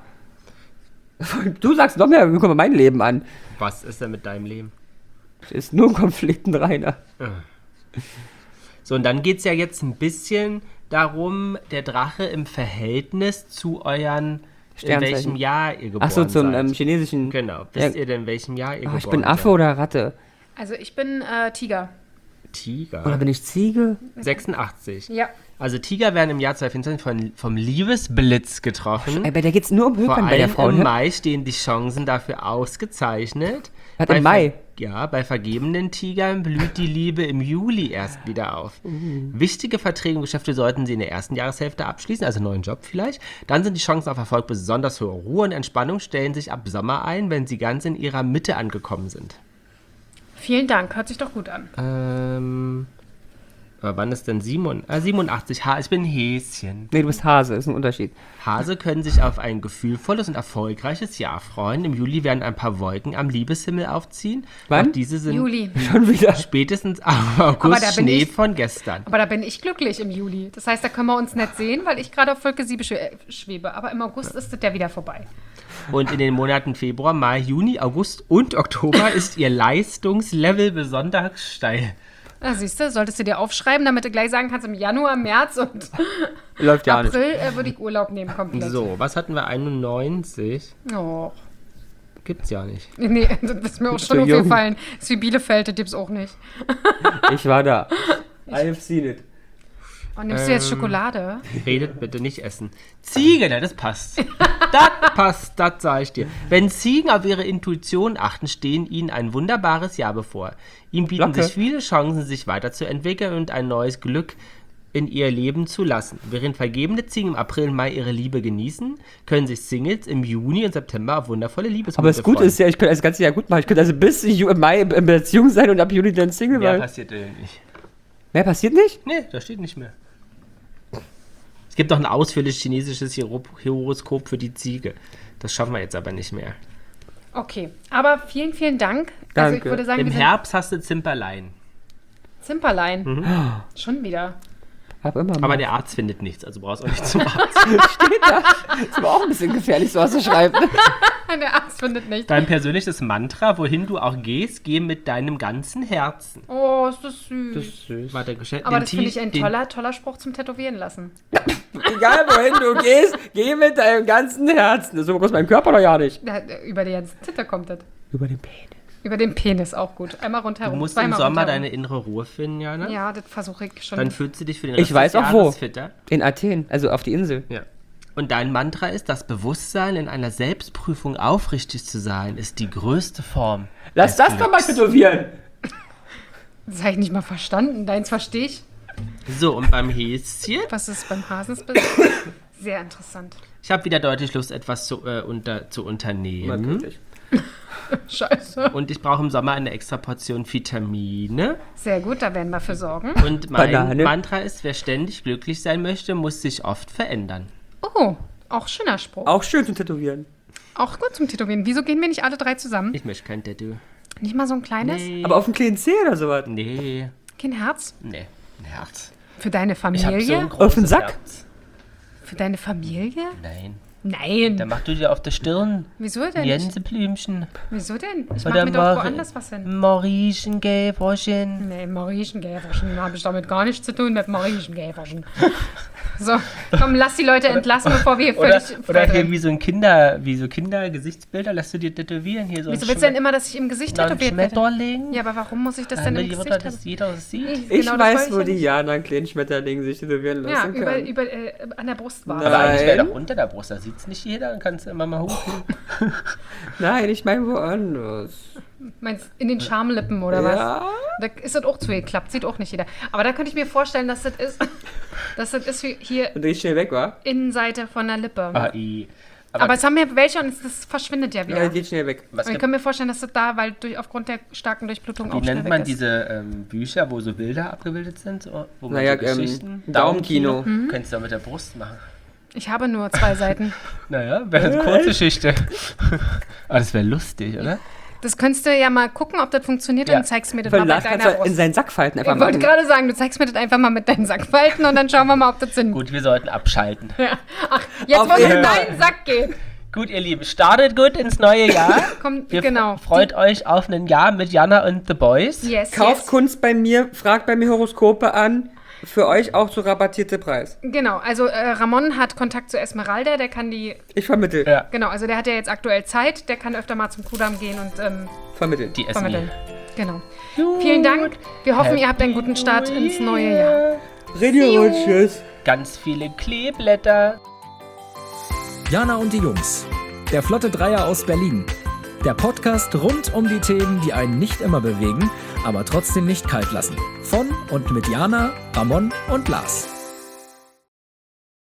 Du sagst noch mehr, guck mal mein Leben an. Was ist denn mit deinem Leben? Ist nur Konflikten reiner. So, und dann geht es ja jetzt ein bisschen darum, der Drache im Verhältnis zu euren, in Sternzeichen. welchem Jahr ihr geboren Ach so, zum seid. ähm, chinesischen. Genau. Wisst Ja. ihr denn, in welchem Jahr ihr Ah, geboren ich bin Affe seid? oder Ratte? Also ich bin äh, Tiger. Tiger. Oder bin ich Ziege? sechsundachtzig. Ja. Also Tiger werden im Jahr zweitausendvierzehn von, vom Liebesblitz getroffen. Ey, bei der geht's nur um Vor Hökern bei der allem Frau, im ne? Mai stehen die Chancen dafür ausgezeichnet. Was, Bei im Mai? ver- Ja, bei vergebenen Tigern blüht die Liebe im Juli erst wieder auf. Wichtige Verträge und Geschäfte sollten sie in der ersten Jahreshälfte abschließen, also einen neuen Job vielleicht. Dann sind die Chancen auf Erfolg besonders hoch. Ruhe und Entspannung stellen sich ab Sommer ein, wenn sie ganz in ihrer Mitte angekommen sind. Vielen Dank, hört sich doch gut an. Ähm, aber wann ist denn Simon? Ah, siebenundachtzig. Ha, ich bin Häschen. Nee, du bist Hase, ist ein Unterschied. Hase können sich auf ein gefühlvolles und erfolgreiches Jahr freuen. Im Juli werden ein paar Wolken am Liebeshimmel aufziehen. Wann? Auch diese sind Juli. Schon wieder. spätestens am August Aber da bin Schnee ich- von gestern. Aber da bin ich glücklich im Juli. Das heißt, da können wir uns nicht sehen, weil ich gerade auf Wolke sieben schwe- äh, schwebe. Aber im August ist das ja wieder vorbei. Und in den Monaten Februar, Mai, Juni, August und Oktober ist ihr Leistungslevel besonders steil. Na, siehst du, solltest du dir aufschreiben, damit du gleich sagen kannst, im Januar, März und Läuft ja nicht. April äh, würde ich Urlaub nehmen komplett. So, was hatten wir? einundneunzig? Oh. Gibt's ja nicht. Nee, das ist mir auch Zu schon jung. aufgefallen. Das ist wie Bielefeld, das gibt's auch nicht. Ich war da. I've seen it. Und nimmst du jetzt Schokolade? Redet bitte nicht essen. Ziege, na, das passt. Das passt, das sage ich dir. Wenn Ziegen auf ihre Intuition achten, stehen ihnen ein wunderbares Jahr bevor. Ihnen bieten Locke. sich viele Chancen, sich weiterzuentwickeln und ein neues Glück in ihr Leben zu lassen. Während vergebene Ziegen im April und Mai ihre Liebe genießen, können sich Singles im Juni und September auf wundervolle Liebesmomente Aber das Gute freuen. ist ja, ich könnte das ganze Jahr gut machen. Ich könnte also bis Ju- Mai in Beziehung sein und ab Juni dann Single Mehr sein. passiert äh, nicht. Mehr passiert nicht? Nee, da steht nicht mehr. Es gibt doch ein ausführliches chinesisches Horo- Horoskop für die Ziege. Das schaffen wir jetzt aber nicht mehr. Okay, aber vielen, vielen Dank. Also ich Danke. würde sagen, Im wir sind Herbst hast du Zimperlein. Zimperlein. Mhm. Schon wieder. Hab immer mal. Aber der Arzt findet nichts, also brauchst auch nicht zum Arzt. ist aber auch ein bisschen gefährlich, so was zu schreiben. Der Arzt findet nicht. Dein persönliches Mantra, wohin du auch gehst, geh mit deinem ganzen Herzen. Oh, ist das süß. Das ist süß. Warte, geschenkt. aber den das finde ich T- ein den- toller, toller Spruch zum Tätowieren lassen. Egal wohin du gehst, geh mit deinem ganzen Herzen. Das ist so groß mein Körper doch ja nicht. Da, über die ganzen Titel kommt das. Über den Penis. Über den Penis auch gut. Einmal rundherum. Du musst im zweimal Sommer rundherum. deine innere Ruhe finden, Jana. Ja, das versuche ich schon. Dann fühlst du dich für den Ich Rest weiß des auch wo. Jahres fitter. In Athen, also auf die Insel. Ja. Und dein Mantra ist, das Bewusstsein in einer Selbstprüfung aufrichtig zu sein, ist die größte Form. Lass des das doch mal Glücks. tätowieren. Das habe ich nicht mal verstanden. Deins verstehe ich. So, und beim Häschen? Was ist beim Hasensbiss? Sehr interessant. Ich habe wieder deutlich Lust, etwas zu, äh, unter, zu unternehmen. Natürlich. Scheiße. Und ich brauche im Sommer eine extra Portion Vitamine. Sehr gut, da werden wir für sorgen. Und mein Banane. Mantra ist, wer ständig glücklich sein möchte, muss sich oft verändern. Oh, auch schöner Spruch. Auch schön zum Tätowieren. Auch gut zum Tätowieren. Wieso gehen wir nicht alle drei zusammen? Ich möchte kein Tattoo. Nicht mal so ein kleines? Nee. Aber auf dem kleinen Zeh oder sowas. Nee. Kein Herz? Nee. Ein Herz. Für deine Ich habe Familie? so ein großes Auf den Sack? Herz. Für deine Familie? Nein. Nein. Dann mach du dir auf der Stirn Wieso denn nicht? Gänseblümchen. Wieso denn? Ich mach Oder mir doch Mor- woanders was hin. Morieschengelbröschen. Nee, Marienkäferchen habe ich damit gar nichts zu tun mit Marienkäferchen. So, komm, lass die Leute entlassen, bevor wir hier Oder, völlig oder hier verdrehen. wie so ein Kinder, wie so Kindergesichtsbilder, lässt du dir tätowieren. Hier so Wieso ein willst du denn Schme- immer, dass ich im Gesicht noch ein tätowiert werde? Schmetterling. Ja, aber warum muss ich das denn im Damit Gesicht das haben? jeder sieht. Ich, Ich genau das weiß, wollte wo ich die ja nicht. Jana einen kleinen Schmetterling sich tätowieren Ja, lassen über, kann. über, äh, an der Brustwarze. Aber eigentlich wäre Nein. doch unter der Brust, da sieht es nicht jeder, dann kannst du immer mal hochheben. Nein, ich meine woanders. Meinst in den Schamlippen oder was? Ja. Da ist das auch zugeklappt, sieht auch nicht jeder. Aber da könnte ich mir vorstellen, dass das ist, dass das ist wie hier Und die ist schnell weg, wa? Innenseite von der Lippe. Ah, i. Aber, Aber es haben ja welche und es, das verschwindet ja Ja, wieder. die geht schnell weg. was Und ich gibt, kann mir vorstellen, dass das da, weil durch, aufgrund der starken Durchblutung wie auch schnell nennt weg man ist. diese ähm, Bücher, wo so Bilder abgebildet sind? So, wo man Naja, so ähm, Geschichten... Daumenkino. Mhm. Könntest du auch mit der Brust machen. Ich habe nur zwei Seiten. Naja, wäre eine kurze Geschichte. Aber das wäre lustig, oder? Das könntest du ja mal gucken, ob das funktioniert Ja. und zeigst mir das mal Von bei Lars kannst deiner du in Brust. seinen Sack falten einfach Ich mal. wollte gerade sagen, du zeigst mir das einfach mal mit deinen Sackfalten und dann schauen wir mal, ob das Sinn. Gut, wir sollten abschalten. Ja. Ach, jetzt Auf wo es in jeden Fall. deinen Sack geht. Gut, ihr Lieben, startet gut ins neue Jahr. Kommt, Wir genau. freut euch auf ein Jahr mit Jana und The Boys. Yes, Kauft yes. Kunst bei mir, fragt bei mir Horoskope an. Für euch auch zu rabattierte Preis. Genau, also äh, Ramon hat Kontakt zu Esmeralda, der kann die, Ich vermittel. Ja. genau, also der hat ja jetzt aktuell Zeit, der kann öfter mal zum Kudamm gehen und ähm, Vermitteln. Die Esmi. vermitteln. Genau. Vielen Dank. Wir hoffen, ihr habt einen guten Start ins neue Jahr. Radio und tschüss. Ganz viele Kleeblätter. Jana und die Jungs. Der Flotte Dreier aus Berlin. Der Podcast rund um die Themen, die einen nicht immer bewegen, aber trotzdem nicht kalt lassen. Von und mit Jana, Ramon und Lars.